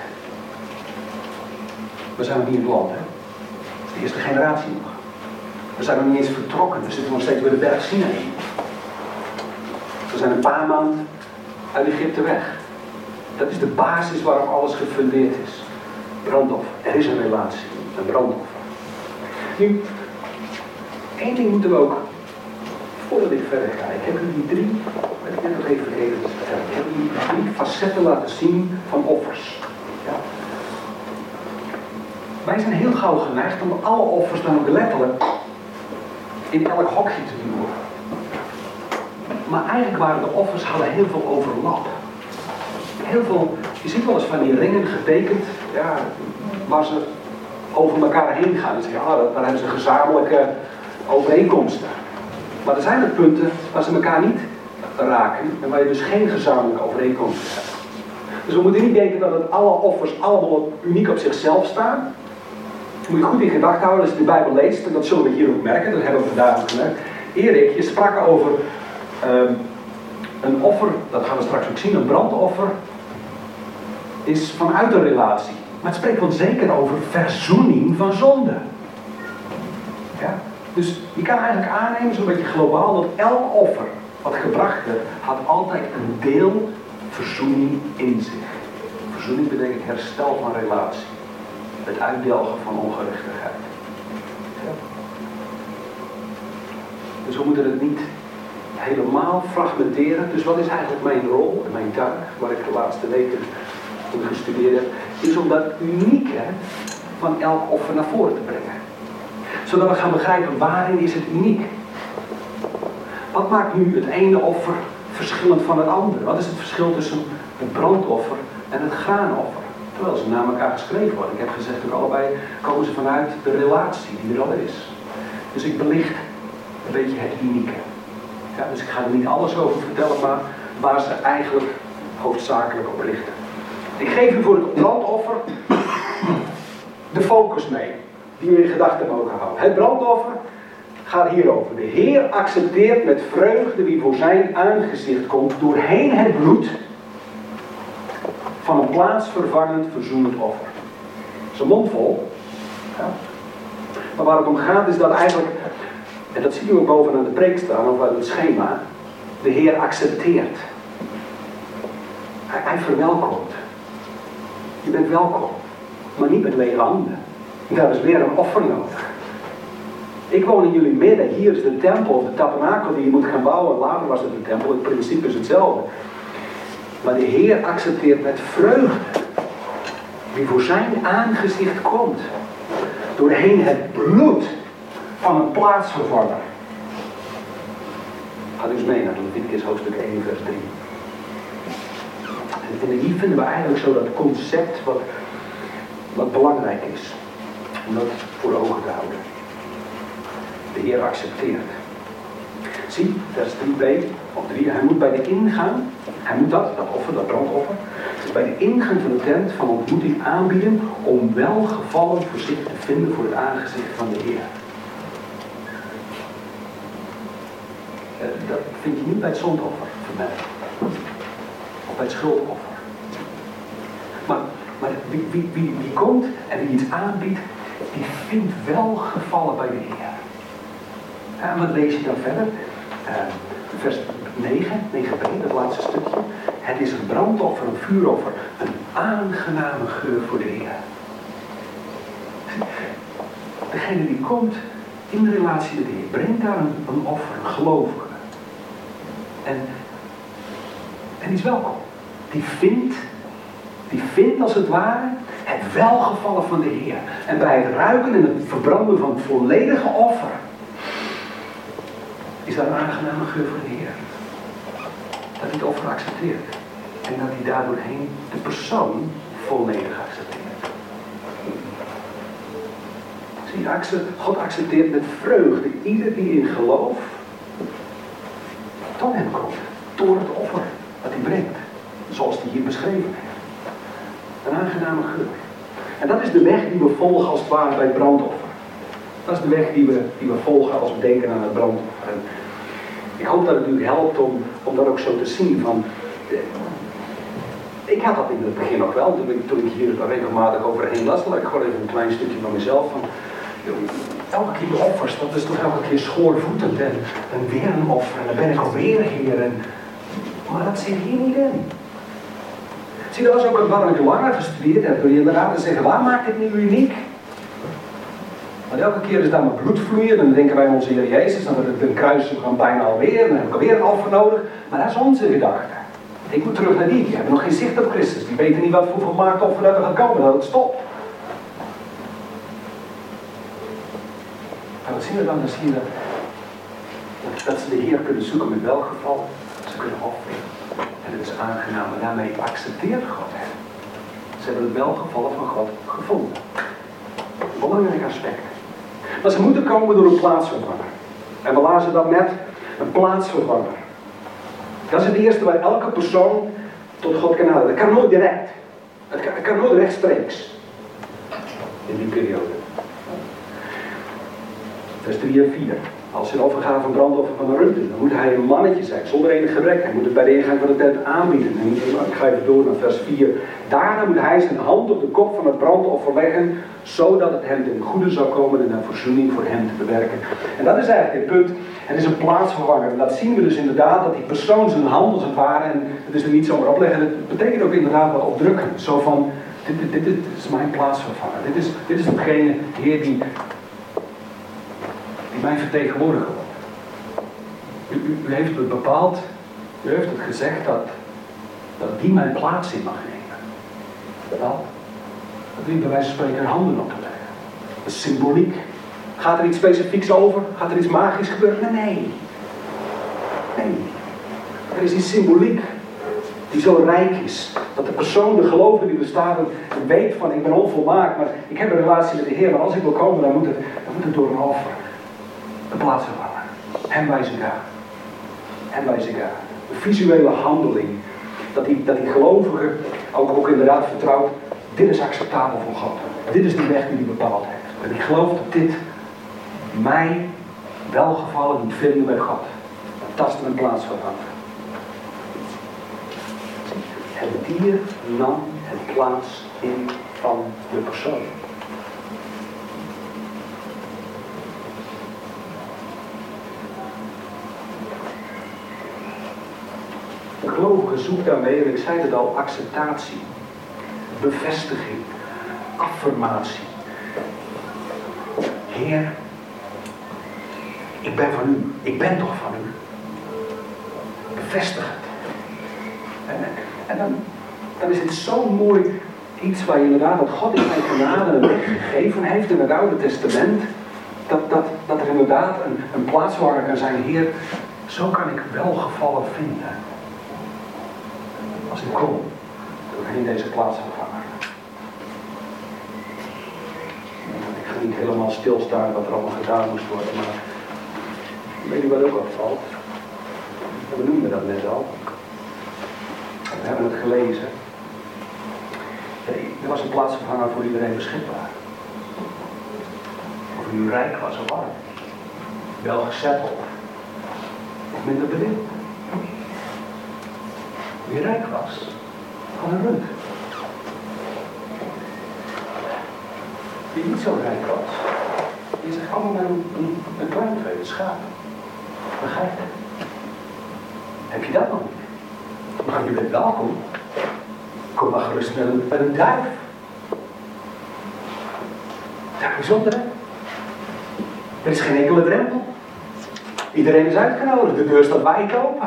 We zijn nog niet in het land, hè? Dat is de eerste generatie nog. We zijn nog niet eens vertrokken. We zitten nog steeds bij de berg Sinaï. We zijn een paar maanden uit Egypte weg. Dat is de basis waarop alles gefundeerd is. Brandoffer. Er is een relatie. Een brandoffer. Nu, één ding moeten we ook, voordat ik verder ga, ik heb jullie drie, ik heb nog even vergeten te vertellen, ik heb jullie drie facetten laten zien van offers. Ja. Wij zijn heel gauw geneigd om alle offers dan ook letterlijk in elk hokje te duwen. Maar eigenlijk waren de offers, hadden heel veel overlap. Heel veel, je ziet wel eens van die ringen getekend, ja, waar ze over elkaar heen gaan. Dus ja, daar hebben ze gezamenlijke overeenkomsten. Maar er zijn ook punten waar ze elkaar niet raken en waar je dus geen gezamenlijke overeenkomsten hebt. Dus we moeten niet denken dat het alle offers allemaal uniek op zichzelf staan. Dat moet je goed in gedachten houden als je de Bijbel leest, en dat zullen we hier ook merken, dat hebben we vandaag ook gemerkt. Erik, je sprak over um, een offer, dat gaan we straks ook zien, een brandoffer, is vanuit een relatie. Maar het spreekt wel zeker over verzoening van zonde. Ja? Dus je kan eigenlijk aannemen, zo'n beetje globaal, dat elk offer wat gebracht werd, had altijd een deel verzoening in zich. Verzoening betekent herstel van relatie. Het uitdelgen van ongerechtigheid. Ja. Dus we moeten het niet helemaal fragmenteren. Dus wat is eigenlijk mijn rol en mijn taak, waar ik de laatste weken gestudeerd heb, is om dat unieke van elk offer naar voren te brengen. Zodat we gaan begrijpen waarin is het uniek. Wat maakt nu het ene offer verschillend van het andere? Wat is het verschil tussen het brandoffer en het graanoffer? Terwijl ze naar elkaar geschreven worden. Ik heb gezegd ook allebei komen ze vanuit de relatie die er al is. Dus ik belicht een beetje het unieke. Ja, dus ik ga er niet alles over vertellen, maar waar ze eigenlijk hoofdzakelijk op richten. Ik geef u voor het brandoffer de focus mee, die u in gedachten mogen houden. Het brandoffer gaat hierover. De Heer accepteert met vreugde wie voor zijn aangezicht komt doorheen het bloed van een plaatsvervangend verzoenend offer. Dat is een mondvol. Ja. Maar waar het om gaat is dat eigenlijk, en dat zien we ook bovenaan de preek staan, of uit het schema, de Heer accepteert. Hij, hij verwelkomt. Je bent welkom, maar niet met lege handen. Daar is weer een offer nodig. Ik woon in jullie midden. Hier is de tempel, of de tabernakel die je moet gaan bouwen. Later was het een tempel, het principe is hetzelfde. Maar de Heer accepteert met vreugde wie voor zijn aangezicht komt. Doorheen het bloed van een plaatsvervanger. Ga dus mee naar Leviticus hoofdstuk één vers drie. En hier vinden we eigenlijk zo dat concept wat, wat belangrijk is. Om dat voor ogen te houden. De Heer accepteert. Zie, vers drie b of drie. Hij moet bij de ingang, hij moet dat, dat offer, dat brandoffer, dus bij de ingang van de tent van ontmoeting aanbieden om welgevallen voor zich te vinden voor het aangezicht van de Heer. Dat vind je niet bij het zondoffer vermeld. Of bij het schuldoffer. Maar, maar wie, wie, wie, wie komt en wie iets aanbiedt, die vindt wel gevallen bij de Heer. En wat lees je dan verder? Uh, vers negen, negen b, dat laatste stukje. Het is een brandoffer, een vuuroffer, een aangename geur voor de Heer. Degene die komt in de relatie met de Heer, brengt daar een, een offer, een gelovige. En, en die is welkom. Die vindt, die vindt als het ware het welgevallen van de Heer. En bij het ruiken en het verbranden van het volledige offer is dat een aangename geur voor de Heer. Dat hij het offer accepteert. En dat hij daardoorheen de persoon volledig accepteert. Zie, God accepteert met vreugde ieder die in geloof tot hem komt. Door het offer dat hij brengt. Zoals hij hier beschreven heeft. Een aangename geur. En dat is de weg die we volgen als het ware bij het brandoffer. Dat is de weg die we, die we volgen als we denken aan het brandoffer. En ik hoop dat het u helpt om, om dat ook zo te zien. Van, eh, ik had dat in het begin ook wel, toen ik, toen ik hier regelmatig overheen las, dan ik gewoon even een klein stukje van mezelf. Van, joh, elke keer de offers, dat is toch elke keer schoorvoetend en, en weer een offer en dan ben ik alweer Heer. En, maar dat zit hier niet in. Zie, dat was ook waarom ik langer gestudeerd heb, door je inderdaad te zeggen, waar maakt dit nu uniek? Want elke keer is daar mijn bloed vloeien, dan denken wij aan onze Heer Jezus, dan wordt het een kruis gaan bijna alweer, dan heb ik alweer een offer nodig. Maar dat is onze gedachte. Ik moet terug naar die, die hebben nog geen zicht op Christus, die weten niet wat voor volmaakt offer dat er gaat komen, dat het stopt. En wat zien we dan? Dan zien we dat, dat ze de Heer kunnen zoeken met welgeval, ze kunnen offeren. En het is aangenaam, en daarmee accepteert God hen. Ze hebben het welgevallen van God gevonden. Een belangrijk aspect. Maar ze moeten komen door een plaatsvervanger. En we lazen dat net, een plaatsvervanger. Dat is het eerste waar elke persoon tot God kan naderen. Dat kan nooit direct. Het kan, het kan nooit rechtstreeks. In die periode. Vers drie en vier. Als er overgaat van brandoffer van een runderen, dan moet hij een mannetje zijn, zonder enig gebrek. Hij moet het bij de ingang van de tent aanbieden. En ik ga even door naar vers vier. Daarna moet hij zijn hand op de kop van het brandoffer leggen, zodat het hem ten goede zou komen en een verzoening voor hem te bewerken. En dat is eigenlijk het punt. Het is een plaatsvervanger. En dat zien we dus inderdaad, dat die persoon zijn hand als het ware, en het is er niet zomaar opleggen, het betekent ook inderdaad wat opdrukken. Zo van, dit, dit, dit, dit is mijn plaatsvervanger. Dit is, dit is degene, de Heer die... die mij vertegenwoordigen wordt. U, u, u heeft het bepaald, u heeft het gezegd dat, dat die mijn plaats in mag nemen. Wel, dat dient bij wijze van spreken handen op te leggen. Dat is symboliek. Gaat er iets specifieks over? Gaat er iets magisch gebeuren? Nee, nee. Er is die symboliek die zo rijk is. Dat de persoon, de gelovige die bestaat en weet van ik ben onvolmaakt, maar ik heb een relatie met de Heer. Maar als ik wil komen, dan moet het, dan moet het door een offer. De plaatsvervanger. Hem wijs ik aan. Hem wijs ik aan. De visuele handeling. Dat die, dat die gelovige ook, ook inderdaad vertrouwt. Dit is acceptabel voor God. Dit is de weg die hij bepaald heeft. En ik geloof dat dit mij welgevallen doet vinden bij God. Dat is mijn plaatsvervanger. Het dier nam het plaats in van de persoon. De gelovige zoekt daarmee, en ik zei het al, acceptatie, bevestiging, affirmatie. Heer, ik ben van u. Ik ben toch van u. Bevestig het. En, en dan, dan is het zo mooi iets waar je inderdaad, dat God in zijn genade een weg gegeven heeft in het Oude Testament. Dat, dat, dat er inderdaad een, een plaats waar er kan zijn, Heer, zo kan ik welgevallen vinden. Als ik kom, doorheen deze plaatsvervanger. Ik ga niet helemaal stilstaan wat er allemaal gedaan moest worden, maar weet u wat ook opvalt? We noemden dat net al. We hebben het gelezen. Er was een plaatsvervanger voor iedereen beschikbaar. Of u rijk was of arm. Wel gezetteld. Of minder bedeeld. Wie rijk was, van een rund. Wie niet zo rijk was, die zegt allemaal maar een, een, een klein tweede schaap. Een geit. Heb je dat nog niet? Maar je bent welkom. Kom maar gerust met een, met een duif. Dat is bijzonder, hè? Er is geen enkele drempel. Iedereen is uitgenodigd. De deur staat wijd open.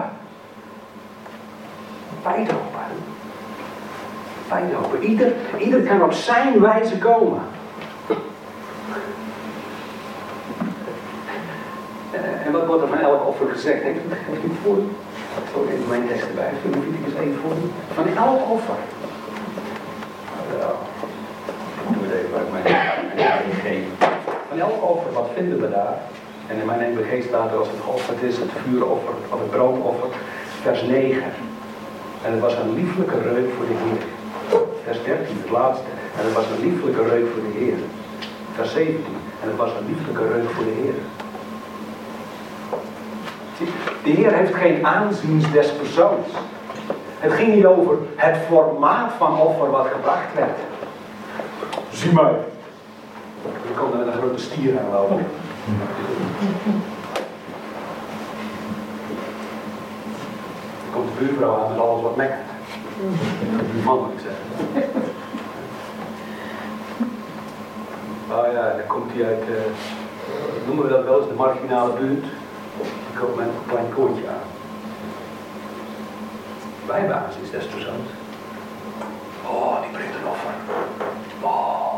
Wijd open. Wijd open. Ieder, ieder kan op zijn wijze komen. Uh, en wat wordt er van elk offer gezegd? Heeft u het voor u? Ik zal even mijn tekst erbij. Dan moet ik eens even voor u. Van elk offer. Nou, doen we het even uit mijn N B G. Van elk offer, wat vinden we daar? En in mijn N B G staat er als het geofferd is, het vuuroffer of het broodoffer, vers negen. En het was een lieflijke reuk voor de Heer. Vers dertien, het laatste. En het was een lieflijke reuk voor de Heer. Vers zeventien. En het was een lieflijke reuk voor de Heer. De Heer heeft geen aanzien des persoons. Het ging niet over het formaat van offer wat gebracht werd. Zie maar. Je komt er met een grote stier aan lopen. Er komt de buurvrouw aan met alles wat mekkert. Die man moet ik zeggen. Oh ja, dan komt hij uit, uh, noemen we dat wel eens de marginale buurt. Die komt met een klein koortje aan. Bijbasis des persoons. Oh, die brengt een offer. Oh.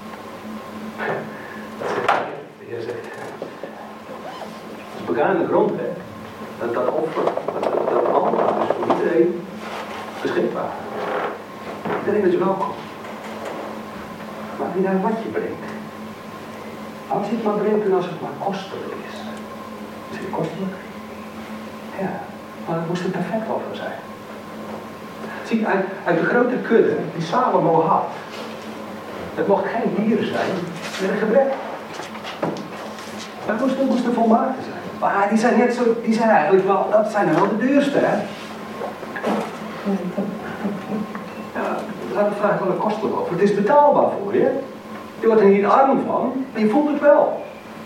De Heer zegt, het is begane grond, hè. Dat dat offer, dat, dat, dat allemaal is voor iedereen beschikbaar. Iedereen is welkom. Maar niet uit wat je brengt. Als je het maar brengt en als het maar kostelijk is. Is het kostelijk? Ja, maar het moest een perfect offer zijn. Zie, uit, uit de grote kudde die Salomo had, het mocht geen dieren zijn met een gebrek. Het moest, het moest een volmaakte zijn. Maar die zijn net zo, die zijn eigenlijk wel, dat zijn wel de duurste, hè? Ja, laat het vraag wel een kostelijk offer. Het is betaalbaar voor je. Je wordt er niet arm van, maar je voelt het wel.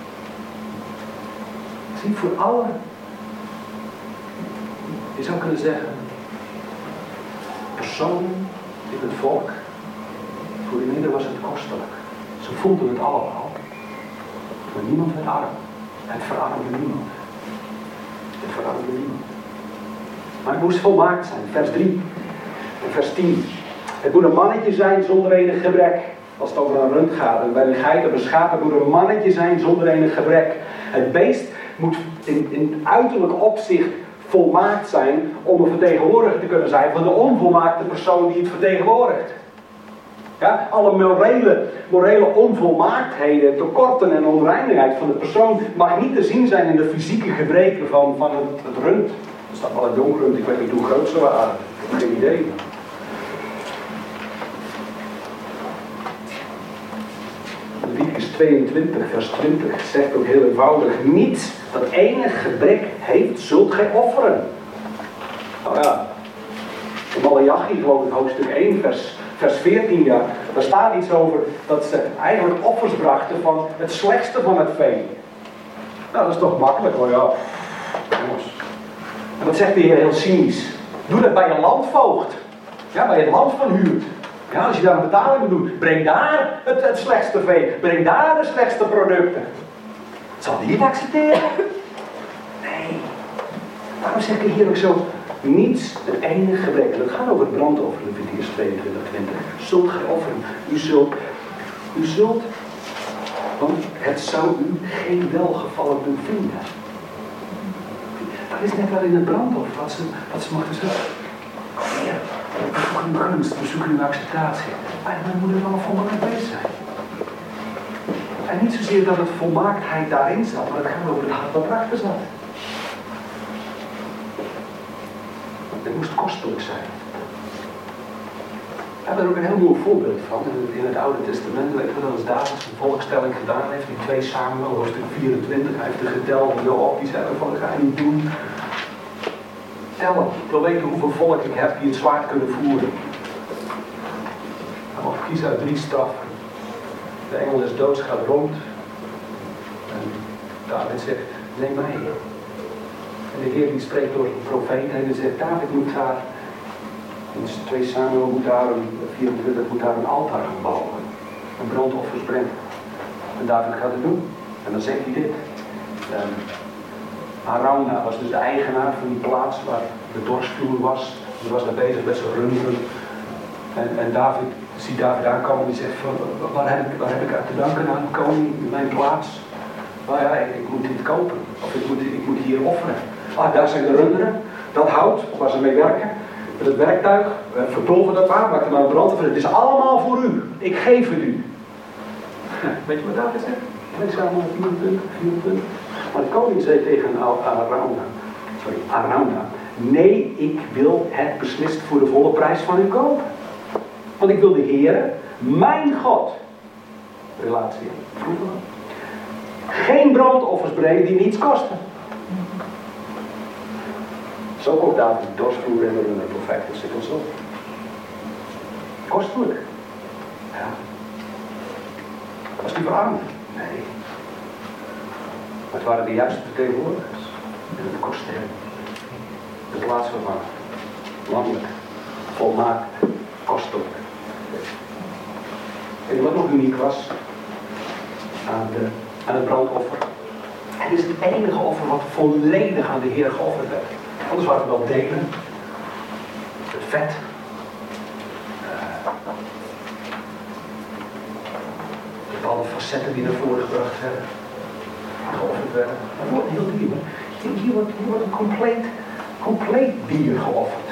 Zie, voor alle, je zou kunnen zeggen, personen in het volk, voor die ieder was het kostelijk. Ze voelden het allemaal. Maar niemand werd arm. Het verarmde niemand. Het verarmde niemand. Maar het moest volmaakt zijn. Vers drie en vers tien. Het moet een mannetje zijn zonder enig gebrek. Als het over een rund gaat en bij een geit of een schaap, het moet een mannetje zijn zonder enig gebrek. Het beest moet in, in uiterlijk opzicht volmaakt zijn om een vertegenwoordiger te kunnen zijn van de onvolmaakte persoon die het vertegenwoordigt. Ja, alle morele, morele onvolmaaktheden, tekorten en onreinigheid van de persoon mag niet te zien zijn in de fysieke gebreken van, van het, het rund. Er staat wel een jong rund, ik weet niet hoe groot ze waren. Ik heb geen idee. Leviticus tweeëntwintig, vers twintig zegt ook heel eenvoudig: niets dat enig gebrek heeft, zult gij offeren. Nou ja, in Maleachi, geloof ik, hoofdstuk één, vers, vers veertien, ja, daar staat iets over dat ze eigenlijk offers brachten van het slechtste van het vee. Nou, dat is toch makkelijk hoor, ja. Jongens. En wat zegt de Heer heel cynisch? Doe dat bij een landvoogd. Ja, bij het land van huurt. Ja, als je daar een betaling doet, breng daar het, het slechtste vee. Breng daar de slechtste producten. Zal die het accepteren? Nee. Waarom zeg ik hier ook zo? Niets, het enige gebrek. En het gaat over het brandoffer, Leviticus tweeëntwintig, twintig. Zult gij offeren. U zult, u zult, want het zou u geen welgevallen doen vinden. Dat is net wel in het brandoffer, wat ze, wat ze mochten zeggen. Heer, we zoeken uw gunst, we zoeken uw acceptatie. Maar dan moet er wel volmaakt bezig zijn. En niet zozeer dat het volmaaktheid daarin zat, maar het gaat over het hart wat erachter zat. Het moest kostelijk zijn. We hebben er ook een heel mooi voorbeeld van in het Oude Testament. Weet je wel, als David zijn volkstelling gedaan heeft in twee Samuel, hoofdstuk vierentwintig. Hij heeft de getallen op, die zei van, dat ga je niet doen. Tellen, ik wil weten hoeveel volk ik heb die het zwaard kunnen voeren. Hij mag kiezen uit drie straffen. De engel des doods gaat rond. En David zegt, neem mij. En de Heer die spreekt door de profeet en hij zegt, David moet daar, in twee Samuel moet daar een, vierentwintig moet daar een altaar gaan bouwen. Een brandoffers brengen. En David gaat het doen. En dan zegt hij dit. Um, Arauna was dus de eigenaar van die plaats waar de dorsvloer was. Die was daar bezig met zijn runderen. En, en David, ziet David aankomen en die zegt van, waar heb, ik, waar heb ik uit te danken aan de koning in mijn plaats? Nou ja, ik, ik moet dit kopen. Of ik moet, ik moet hier offeren. Ah, daar zijn de runderen. Dat hout waar ze mee werken. Met het werktuig. Verpulver dat maar. Maak er maar een brand van. Het is allemaal voor u. Ik geef het u. Weet je wat David zegt? twee Samuel vierentwintig, vierentwintig. Maar de koning zei tegen Arauna. Sorry, Arauna. Nee, ik wil het beslist voor de volle prijs van u kopen. Want ik wil de Heere, mijn God, relatie, vroeger, geen brandoffers brengen die niets kosten. Zo kocht David de dorsvloer en de profeet, dat zit ons op. Kostelijk. Ja. Was die verarmd? Nee. Maar het waren de juiste vertegenwoordigers. En het kostte hem. De plaats vervangen. Landelijk. Volmaakt. Kostelijk. En wat nog uniek was aan, de, aan het brandoffer. Het is het enige offer wat volledig aan de Heer geofferd werd. Anders waren het wel delen. Het vet. Uh, bepaalde facetten die naar voren gebracht werden. Geofferd werden. Dat wordt heel duur. Hier wordt, hier wordt een compleet, compleet dier geofferd.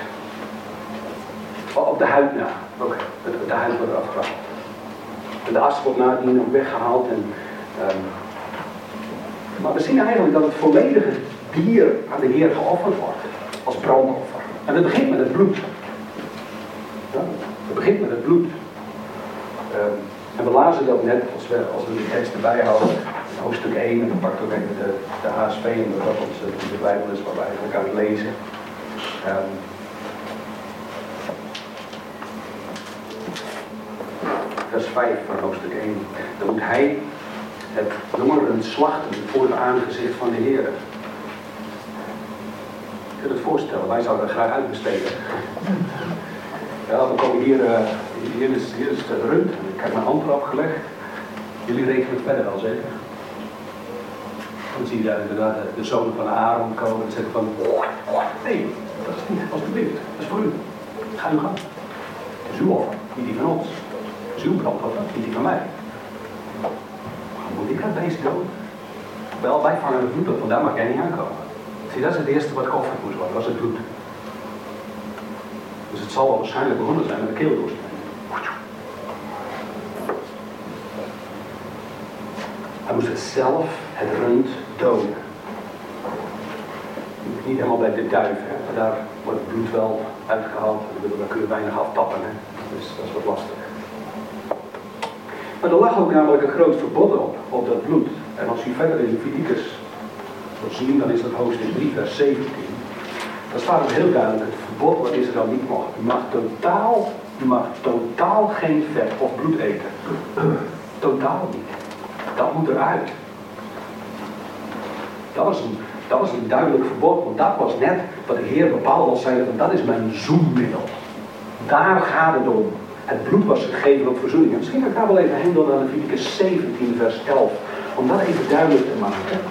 Op de huid na. Ook de, de huid wordt eraf gehaald. En de as wordt nadien ook weggehaald. En, um, maar we zien eigenlijk dat het volledige dier aan de Heer geofferd wordt. Als brandoffer. En het begint met het bloed. Ja, het begint met het bloed. Um, en we lazen dat net, als we, als we de tekst erbij houden. Hoofdstuk één, en dan pakt ook even de, de H S V, en dat onze de Bijbel is waar we eigenlijk aan het lezen. Um, vers vijf van hoofdstuk één. Dan moet hij het jongeren slachten voor het aangezicht van de Heer. Je kunt het voorstellen, wij zouden dat graag uitbesteden. Ja, we komen hier, uh, hier, is, hier is de rund, ik heb mijn hand erop gelegd. Jullie rekenen het verder wel zeker? Dan zie je daar inderdaad de, de zonen van Aaron komen en zeggen van, nee, dat is niet, alsjeblieft, dat is voor u. Ga uw gang. Dat is uw offer, niet die van ons. Dat is uw brandoffer, niet die van mij. Moet ik dat beest doen? Wel, wij vangen het bloed op, vandaar mag jij niet aankomen. Zie, dat is het eerste wat geofferd moest worden, was het bloed. Dus het zal wel waarschijnlijk begonnen zijn met de keeldoorstroming. Hij moest het zelf, het rund, doden. Niet helemaal bij de duif, hè? Maar daar wordt het bloed wel uitgehaald. Daar kun je weinig aftappen, hè? Dus dat is wat lastig. Maar er lag ook namelijk een groot verbod op, op dat bloed. En als u verder in Leviticus wil zien, dan is dat hoofdstuk drie, vers zeventien. Daar staat ook heel duidelijk het verbod wat Israël niet mocht. U mag totaal, u mag totaal geen vet of bloed eten. Totaal niet. Dat moet eruit. Dat was een, dat was een duidelijk verbod, want dat was net wat de Heer bepaalde als zijnde, dat is mijn zoenmiddel. Daar gaat het om. Het bloed was gegeven op verzoening. En misschien ga ik daar wel even heen door naar Leviticus zeventien, vers elf. Om dat even duidelijk te maken.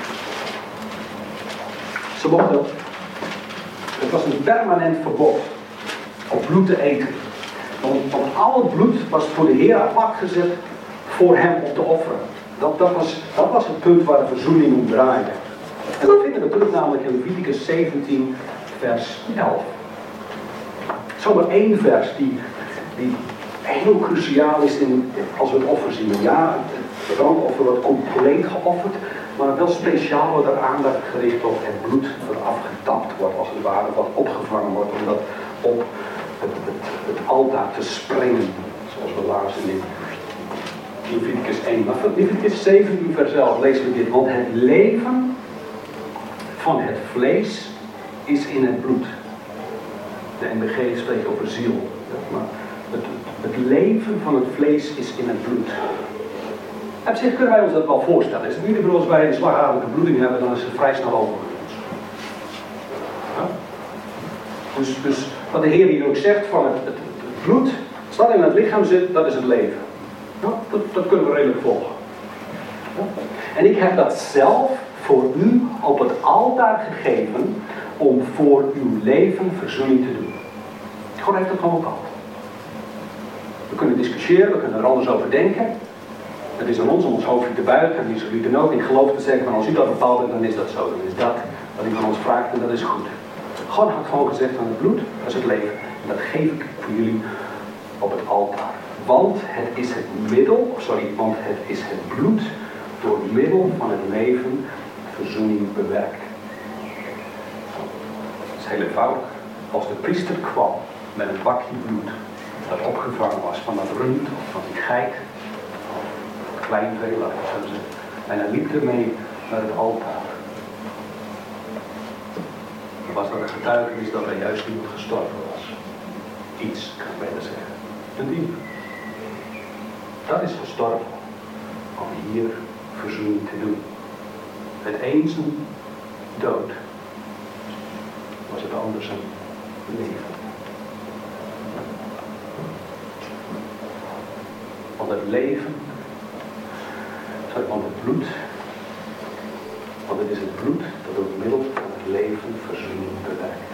Ze mochten, het was een permanent verbod om bloed te eten. Want, want al het bloed was voor de Heer apart gezet voor hem op te offeren. Dat, dat, was, dat was het punt waar de verzoening om draaide. En dat vinden we terug namelijk in Leviticus zeventien, vers elf. Zomaar één vers die, die heel cruciaal is in, als we het offer zien. Ja, het brandoffer wordt compleet geofferd, maar wel speciaal wordt er aandacht gericht op het bloed dat afgetapt wordt, als het ware, wat opgevangen wordt, om dat op het, het, het altaar te springen, zoals we lazen in Leviticus één. Maar van Leviticus zeventien vers elf lezen we dit, want het leven van het vlees is in het bloed. De N B G spreekt over ziel. Maar het, het leven van het vlees is in het bloed. Op zich kunnen wij ons dat wel voorstellen. Is het niet voor ons bij een slagadelijke bloeding hebben, dan is het vrij snel over ons. Ja? Dus, dus wat de Heer hier ook zegt, van het, het, het bloed, wat in het lichaam zit, dat is het leven. Ja, dat, dat kunnen we redelijk volgen. Ja? En ik heb dat zelf voor u op het altaar gegeven om voor uw leven verzoening te doen. God heeft dat gewoon bepaald. We kunnen discussiëren, we kunnen er anders over denken. Het is aan ons om ons hoofdje te buigen en die Israëlieten ook in geloof te zeggen van als u dat bepaalt hebt, dan is dat zo. Dan is dat wat u van ons vraagt en dat is goed. God had gewoon gezegd van het bloed, dat is het leven. En dat geef ik voor jullie op het altaar. Want het is het middel, sorry, want het is het bloed door middel van het leven verzoening bewerkt. Dat is heel eenvoudig. Als de priester kwam met een bakje bloed dat opgevangen was van dat rund of van die geit, of kleinvee, laat ik het zo zeggen, en hij liep ermee naar het altaar, dan was er een getuigenis dat er juist iemand gestorven was. Iets, kan ik beter zeggen. Een dier. Dat is gestorven om hier verzoening te doen. Het een zijn dood was het ander zijn leven. Want het leven, sorry, want het bloed, want het is het bloed dat door middel van het leven verzoening bewerkt.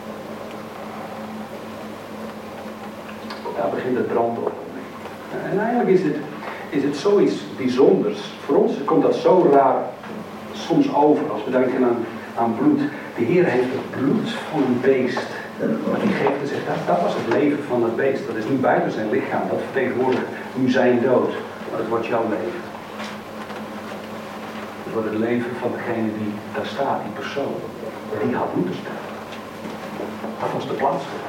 Daar begint het brandoffer mee. En eigenlijk is het, is het zoiets bijzonders. Voor ons komt dat zo raar soms over als we denken aan, aan bloed. De Heer heeft het bloed van een beest. Maar die geeft en zegt, dat, dat was het leven van het beest. Dat is niet buiten zijn lichaam. Dat vertegenwoordigt nu zijn dood. Maar het wordt jouw leven. Het wordt het leven van degene die daar staat, die persoon. Die had moeten staan. Dat was de plaatsvervanger.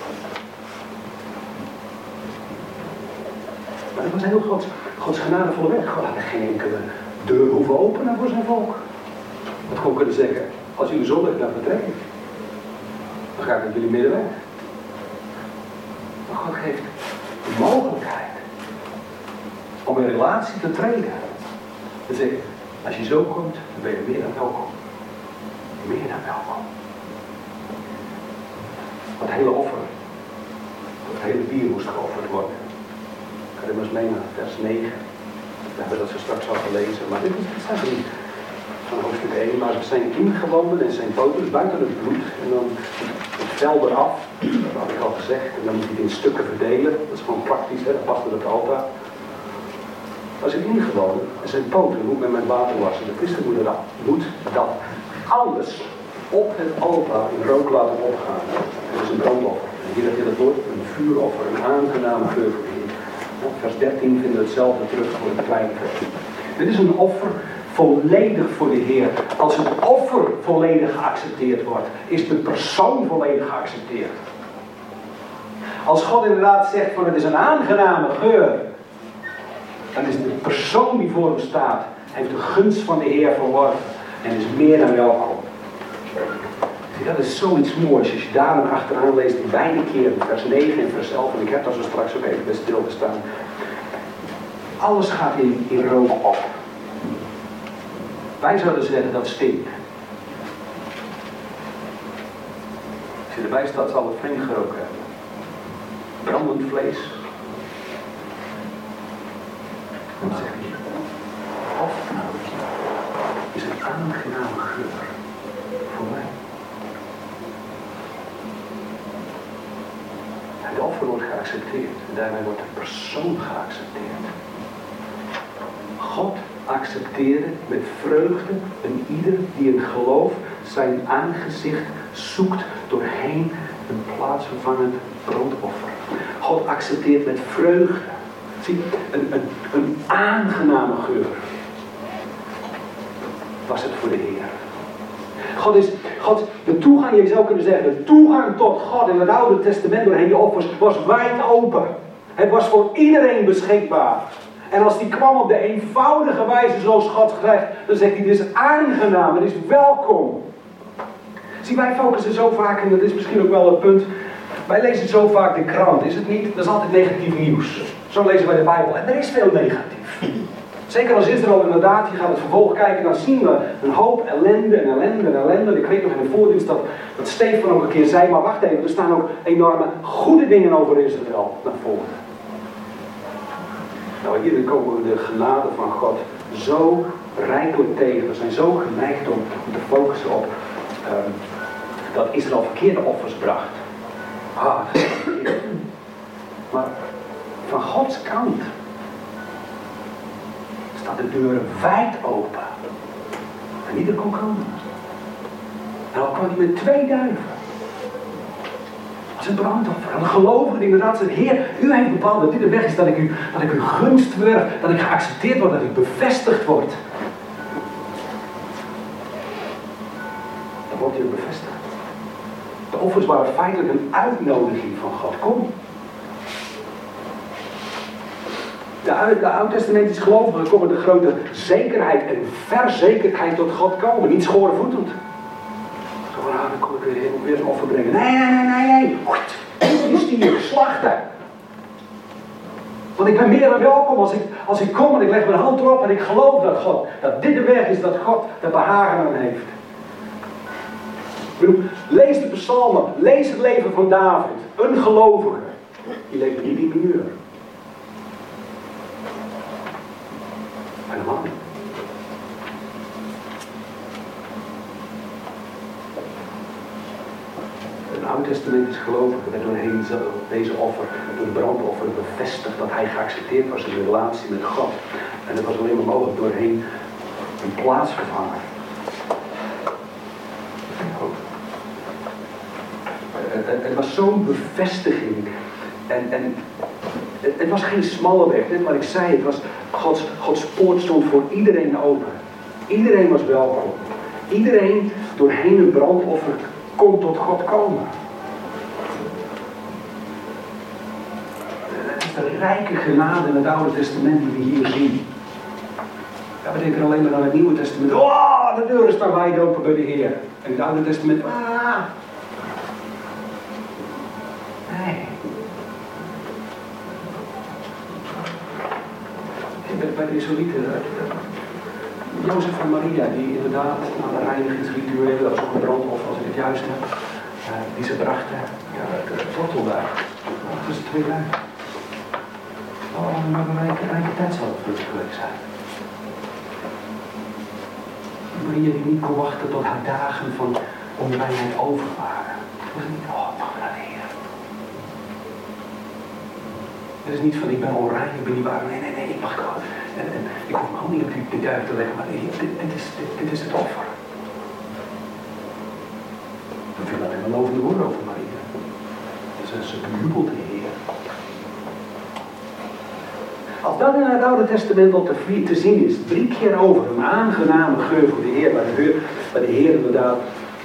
Maar dat was heel Gods, Gods genadevolle weg. God had geen enkele deur hoeven openen voor zijn volk. Hij had gewoon kunnen zeggen, als jullie zondag naar vertrekken, dan ga ik met jullie midden weg. Maar God geeft de mogelijkheid om in relatie te treden. Dan zeg ik, als je zo komt, dan ben je meer dan welkom. Meer dan welkom. Dat hele offer, dat hele bier moest geofferd worden. Ik ga er maar eens mee naar vers negen. We hebben dat zo straks al gelezen, maar dit, dit staat er niet. Van hoofdstuk één, maar ze zijn ingewonden en zijn poten buiten het bloed. En dan het vel eraf, dat had ik al gezegd. En dan moet je het in stukken verdelen. Dat is gewoon praktisch, hè? Dat past op het altaar. Als ik ingewonden en zijn poten moet men met water wassen. De priester moet dat, moet dat alles op het altaar in rook laten opgaan. Dat is een brandoffer. En hier heb je dat woord, een vuuroffer, een aangename geur voor de Heer. Nou, vers dertien vinden we hetzelfde terug voor het kleine vers. Dit is een offer volledig voor de Heer. Als het offer volledig geaccepteerd wordt, is de persoon volledig geaccepteerd. Als God inderdaad zegt van het is een aangename geur, dan is de persoon die voor hem staat, heeft de gunst van de Heer verworven en is meer dan welkom. Dat is zoiets moois als je daar dan achteraan leest in beide keren, vers negen en vers elf, en ik heb daar zo straks ook even bij stil te staan. Alles gaat in, in rook op. Wij zouden zeggen dat stinkt. Als je erbij staat, zal het vreemd geroken hebben. Brandend vlees. Dan zeg je, of nou is een aangename geur voor mij. Het offer wordt geaccepteerd en daarmee wordt de persoon geaccepteerd. God accepteerde met vreugde een ieder die in geloof zijn aangezicht zoekt doorheen een plaatsvervangend brandoffer. God accepteert met vreugde. Zie, een, een, een aangename geur was het voor de Heer. God is, God, de toegang, je zou kunnen zeggen, de toegang tot God in het Oude Testament doorheen de offers was wijd open. Het was voor iedereen beschikbaar. En als die kwam op de eenvoudige wijze zoals God zegt, dan zegt hij, dit is aangenaam, het is welkom. Zie, wij focussen zo vaak, en dat is misschien ook wel het punt, wij lezen zo vaak de krant, is het niet? Dat is altijd negatief nieuws. Zo lezen wij de Bijbel. En er is veel negatief. Zeker als Israël inderdaad, je gaat het vervolg kijken, dan zien we een hoop ellende en ellende en ellende. En ik weet nog in de voordienst dat, dat Stefan ook een keer zei, maar wacht even, er staan ook enorme goede dingen over Israël naar voren. Nou, hier komen we de genade van God zo rijkelijk tegen. We zijn zo geneigd om te focussen op um, dat Israël verkeerde offers bracht. Ah, dat is verkeerd. Maar van Gods kant staat de deur wijd open. En ieder kon komen. En dan kwam hij met twee duiven. Als een brandoffer. En een gelovige die inderdaad zegt, Heer, u heeft bepaald dat dit de weg is, dat ik u, dat ik uw gunst verwerf, dat ik geaccepteerd word, dat ik bevestigd word. Dan wordt u bevestigd. De offers waren feitelijk een uitnodiging van God. Kom. De, de Oud-testamentische gelovigen komen de grote zekerheid en verzekerdheid tot God komen. Niet schoorvoetend. Zo van, ah, dan kom ik weer, weer een offer brengen. Nee, nee, nee, nee, nee. Die stier, slachten. Want ik ben meer dan welkom als ik, als ik kom en ik leg mijn hand erop en ik geloof dat God, dat dit de weg is, dat God er behagen aan heeft. Ik bedoel, lees de psalmen, lees het leven van David. Een gelovige. Die leeft niet in mineur. Helemaal niet. Een Oud-testamentisch gelovige werd doorheen deze offer, door de brandoffer, bevestigd dat hij geaccepteerd was in de relatie met God. En dat was alleen maar mogelijk doorheen een plaatsvervanger. Het, het was zo'n bevestiging. En, en het, het was geen smalle weg. Net wat ik zei, het was, Gods, Gods poort stond voor iedereen open. Iedereen was welkom. Iedereen doorheen een brandoffer kon tot God komen. Het is de rijke genade in het Oude Testament die we hier zien. Ja, we denken alleen maar aan het Nieuwe Testament. Oh, de deuren staan wijd open bij de Heer. En in het Oude Testament, ah. Nee. Bij de Israëlieten, Jozef en Maria, die inderdaad aan de reinigingsrituelen, dat is ook een brandoffer als ik het juist heb, uh, die ze brachten, ja, de tortelduif. Dat is twee duiven. Oh, maar een rijke, rijke tijd zal het vlug geweest zijn. Maria die niet kon wachten tot haar dagen van onreinheid over waren. Het was niet, oh, mag naar de Heer. Het is niet van, ik ben onrein, ik ben niet waar. Nee, nee, nee, ik mag gewoon. En, en ik hoef me ook niet op die, die duif te leggen, maar dit, dit, is, dit, dit is het offer. en ze bejubelt de Heer. Als dat in het Oude Testament op de te zien is, drie keer over, een aangename geur voor de Heer, waar de Heer, waar de Heer inderdaad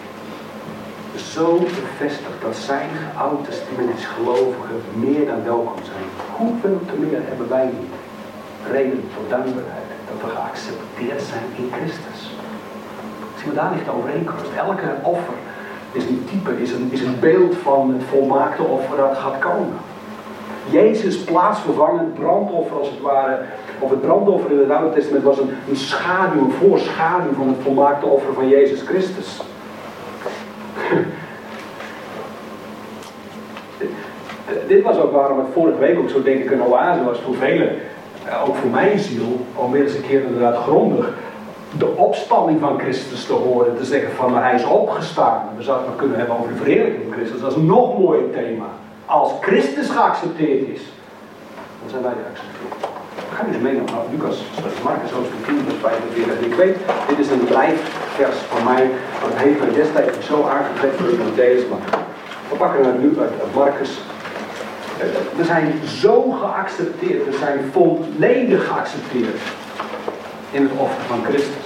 zo bevestigt dat zijn Oude Testamentisch gelovigen meer dan welkom zijn. Hoeveel te meer hebben wij niet reden tot dankbaarheid, dat we geaccepteerd zijn in Christus. Zien we daar ligt de overeenkomst. Elke offer is een type, is een, is een beeld van het volmaakte offer dat gaat komen. Jezus plaatsvervangend brandoffer als het ware, of het brandoffer in het Oude Testament was een, een schaduw, een voorschaduw van het volmaakte offer van Jezus Christus. Dit was ook waarom het vorige week ook zo denk ik een oase was voor velen, ook voor mijn ziel, om weer eens een keer inderdaad grondig de opstanding van Christus te horen, te zeggen van hij is opgestaan. We zouden het kunnen hebben over de verheerlijking van Christus, dat is een nog mooier thema. Als Christus geaccepteerd is, dan zijn wij geaccepteerd. We gaan dus mee naar Lucas, Marcus hoofdstuk tien, vers vijfenveertig. En ik weet, dit is een lijfvers van mij, maar het heeft mij destijds zo aangetrekt dat ik het deel, maar we pakken het nu uit Marcus. We zijn zo geaccepteerd, we zijn volledig geaccepteerd in het offer van Christus.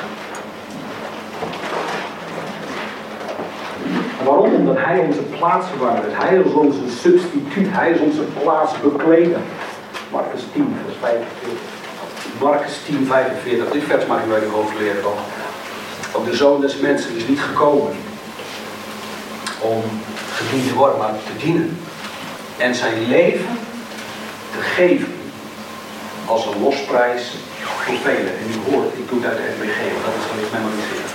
En waarom? Omdat hij onze plaatsvervanger is. Hij is onze substituut. Hij is onze plaatsbekleder. Marcus tien, vers vijfenveertig. Marcus tien, vijfenveertig. Dit vers mag je bij de hoofd leren toch? Ook de Zoon des Mensen is niet gekomen om gediend te worden, maar te dienen. En zijn leven te geven als een losprijs voor velen. En u hoort, ik doe het uit de R B G, want dat is wat ik memoriseer.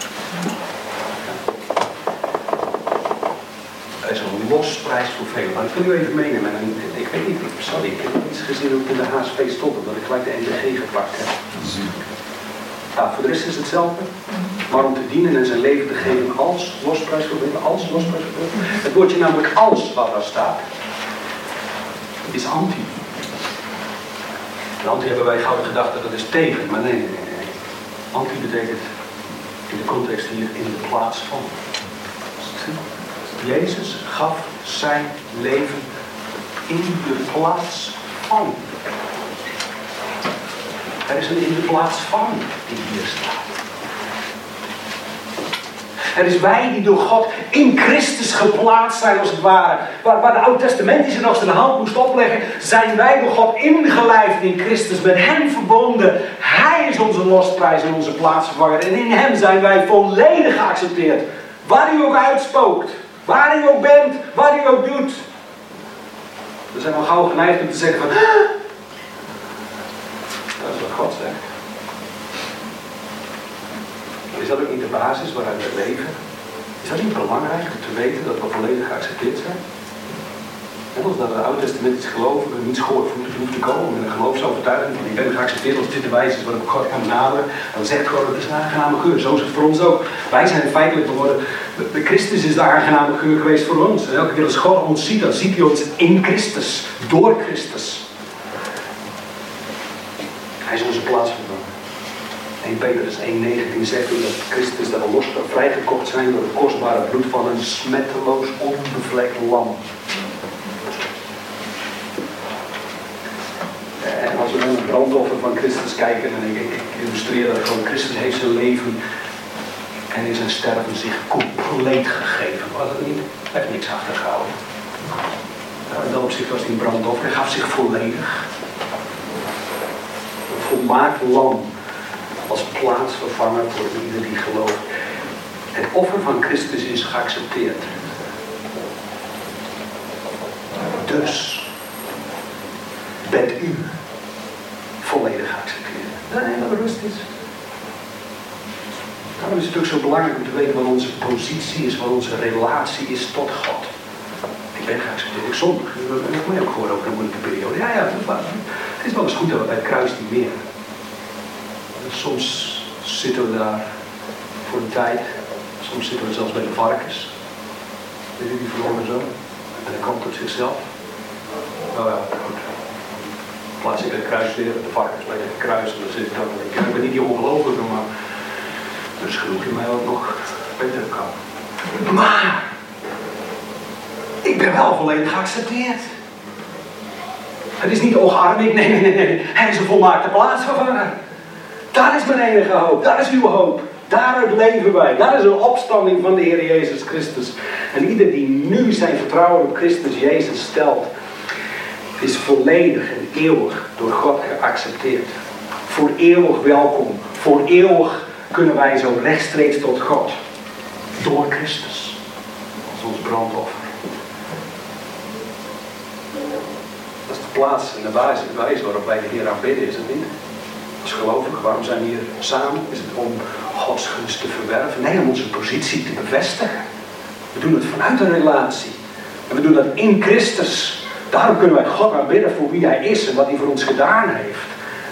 Dat is een losprijs voor velen. Maar ik wil u even meenemen. En ik weet niet, sorry, ik heb iets gezien hoe het in de H S V stond, omdat ik gelijk de N B G gepakt heb. Ja, voor de rest is het hetzelfde. Maar om te dienen en zijn leven te geven als losprijs voor velen, als losprijs voor velen. Het woordje namelijk als wat daar staat, is anti. En anti hebben wij gauw gedacht dat het is tegen, maar nee, nee, nee. Anti betekent in de context hier in de plaats van. Jezus gaf zijn leven in de plaats van. Er is een in de plaats van die hier staat. Er is wij die door God in Christus geplaatst zijn als het ware. Waar, waar de Oud-Testamentische nog zijn hand moest opleggen, zijn wij door God ingelijfd in Christus, met hem verbonden. Hij is onze losprijs en onze plaatsvervanger. En in hem zijn wij volledig geaccepteerd. Waar u ook uitspookt, waar u ook bent, wat u ook doet. We zijn al gauw geneigd om te zeggen van, dat is wat God zegt. Is dat ook niet de basis waaruit we leven? Is dat niet belangrijk om te weten dat we volledig geaccepteerd zijn? Net als dat de Oud-Testamentisch gelovigen niet schoorvoetend hoeft te komen met een geloofsovertuiging van ik ben geaccepteerd als dit de wijze is wat ik God kan benaderen. Dan zegt God dat is een aangename geur. Zo is het voor ons ook. Wij zijn feitelijk geworden. De Christus is de aangename geur geweest voor ons. En elke keer als God ons ziet, dan ziet hij ons in Christus. Door Christus. Hij is onze plaatsvervanger. Eerste Petrus één negentien zegt dat Christus dat we los vrijgekocht zijn door het kostbare bloed van een smetteloos onbevlekt lam. En als we naar het brandoffer van Christus kijken, en ik, ik, ik illustreer dat gewoon, Christus heeft zijn leven en in zijn sterven zich compleet gegeven. Was het niet? Hij heeft niks achtergehouden. Nou, in dat opzicht was hij een brandoffer, hij gaf zich volledig. Een volmaakt lam. Als plaatsvervanger voor ieder die gelooft. Het offer van Christus is geaccepteerd. Dus bent u volledig geaccepteerd. Nee, dat rust is. Daarom is het ook zo belangrijk om te weten wat onze positie is, wat onze relatie is tot God. Ik ben geaccepteerd, ik zondig. Dat heb ik mij ook gehoord over een moeilijke periode. Ja, ja, het is wel eens goed dat we bij het kruis niet meer. Soms zitten we daar voor de tijd. Soms zitten we zelfs bij de varkens. Weet je die verloren zo? En dan komt het zichzelf. Nou ja, goed. Plaats ik het kruis weer, de varkens bij het kruis. En dan zit ik dan en denk ik, ik ben niet die ongelovige, maar dus genoeg je mij ook nog beter kan. Maar ik ben wel volledig geaccepteerd. Het is niet, och arm ik, nee, nee, nee, nee. Hij is een volmaakte plaatsvervanger. Daar is mijn enige hoop, daar is uw hoop. Daaruit leven wij. Daar is een opstanding van de Heer Jezus Christus. En ieder die nu zijn vertrouwen op Christus Jezus stelt, is volledig en eeuwig door God geaccepteerd. Voor eeuwig welkom. Voor eeuwig kunnen wij zo rechtstreeks tot God. Door Christus. Als ons brandoffer. Dat is de plaats en de wijze, wijze waarop wij de Heer aanbidden, is het niet? Als gelovigen, waarom zijn we hier samen? Is het om Gods gunst te verwerven? Nee, om onze positie te bevestigen. We doen het vanuit een relatie. En we doen dat in Christus. Daarom kunnen wij God aanbidden voor wie Hij is en wat Hij voor ons gedaan heeft.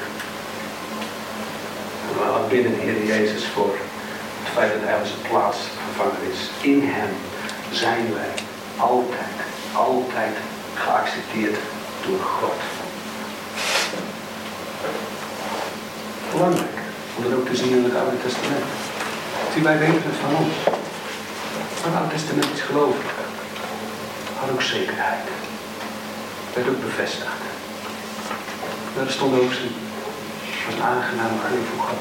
En we aanbidden de Heer Jezus voor het feit dat Hij onze plaatsvervanger is. In Hem zijn wij altijd, altijd geaccepteerd door God. Belangrijk om dat ook te zien in het Oude Testament. Zie, wij weten het van ons. Maar het Oude Testament is gelovig. Had ook zekerheid. Werd ook bevestigd. Daar stond ook een aangename geur voor God.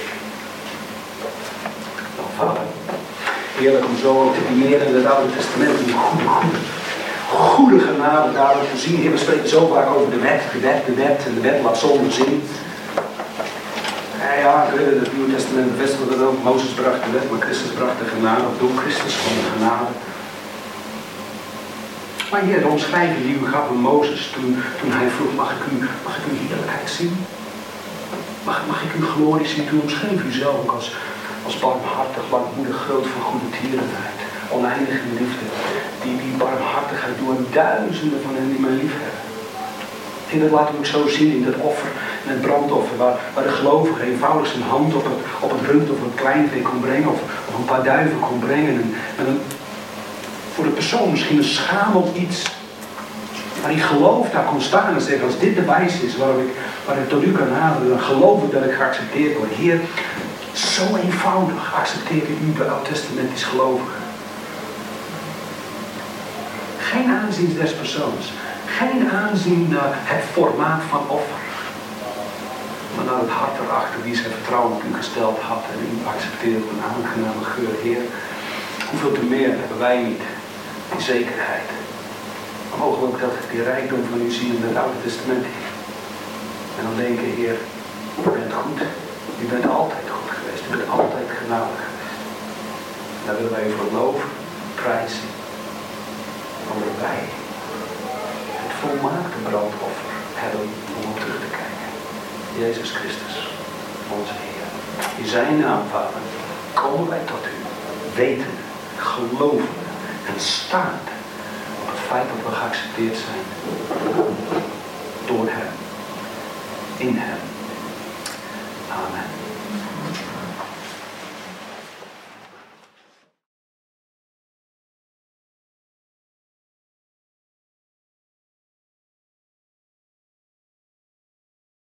Nou, Vader, heerlijk om zo ook te diëren in het Oude Testament. Een goede, goede, goede genade daarom te zien. Heer, we spreken zo vaak over de wet, de wet, de wet. En de wet laat zonder zin. Ja, ja, ik weet het, het Nieuwe Testament bevestigt dat ook. Mozes bracht de wet, maar Christus bracht de genade. Of door Christus van de genade. Maar Heer, de omschrijving die u gaf aan Mozes toen, toen hij vroeg, mag ik, u, mag ik uw heerlijkheid zien? Mag, mag ik uw glorie zien? Toen omschreef u zelf ook als, als barmhartig, langmoedig, groot van goede tierenheid. Oneindige liefde. Die, die barmhartigheid door duizenden van hen die mij lief hebben. En dat laten we ook zo zien in dat offer, in het brandoffer, waar, waar de gelovige eenvoudig zijn hand op het, op het rund of het kleinvee kon brengen, of, of een paar duiven kon brengen. En, en een, voor de persoon misschien een schamel iets, maar die geloof daar kon staan en zeggen, als dit de wijze is waarop ik, waar ik tot u kan naderen, dan geloof ik dat ik geaccepteerd word. Heer, zo eenvoudig accepteer ik u bij Oud-testamentisch gelovigen. Geen aanzien des persoons. Geen aanzien naar het formaat van offer. Maar naar het hart erachter wie zijn vertrouwen op u gesteld had en u accepteert een aangename geur. Heer, hoeveel te meer hebben wij niet die zekerheid. Maar mogen we ook dat die rijkdom van u zien in het Oude Testament. En dan denken, Heer, u bent goed. U bent altijd goed geweest. U bent altijd genadig geweest. En daar willen wij u voor loven, prijzen. Omdat wij het volmaakte brandoffer hebben om op terug te kijken. Jezus Christus, onze Heer. In zijn naam, Vader, komen wij tot u. Weten, geloven en staan op het feit dat we geaccepteerd zijn.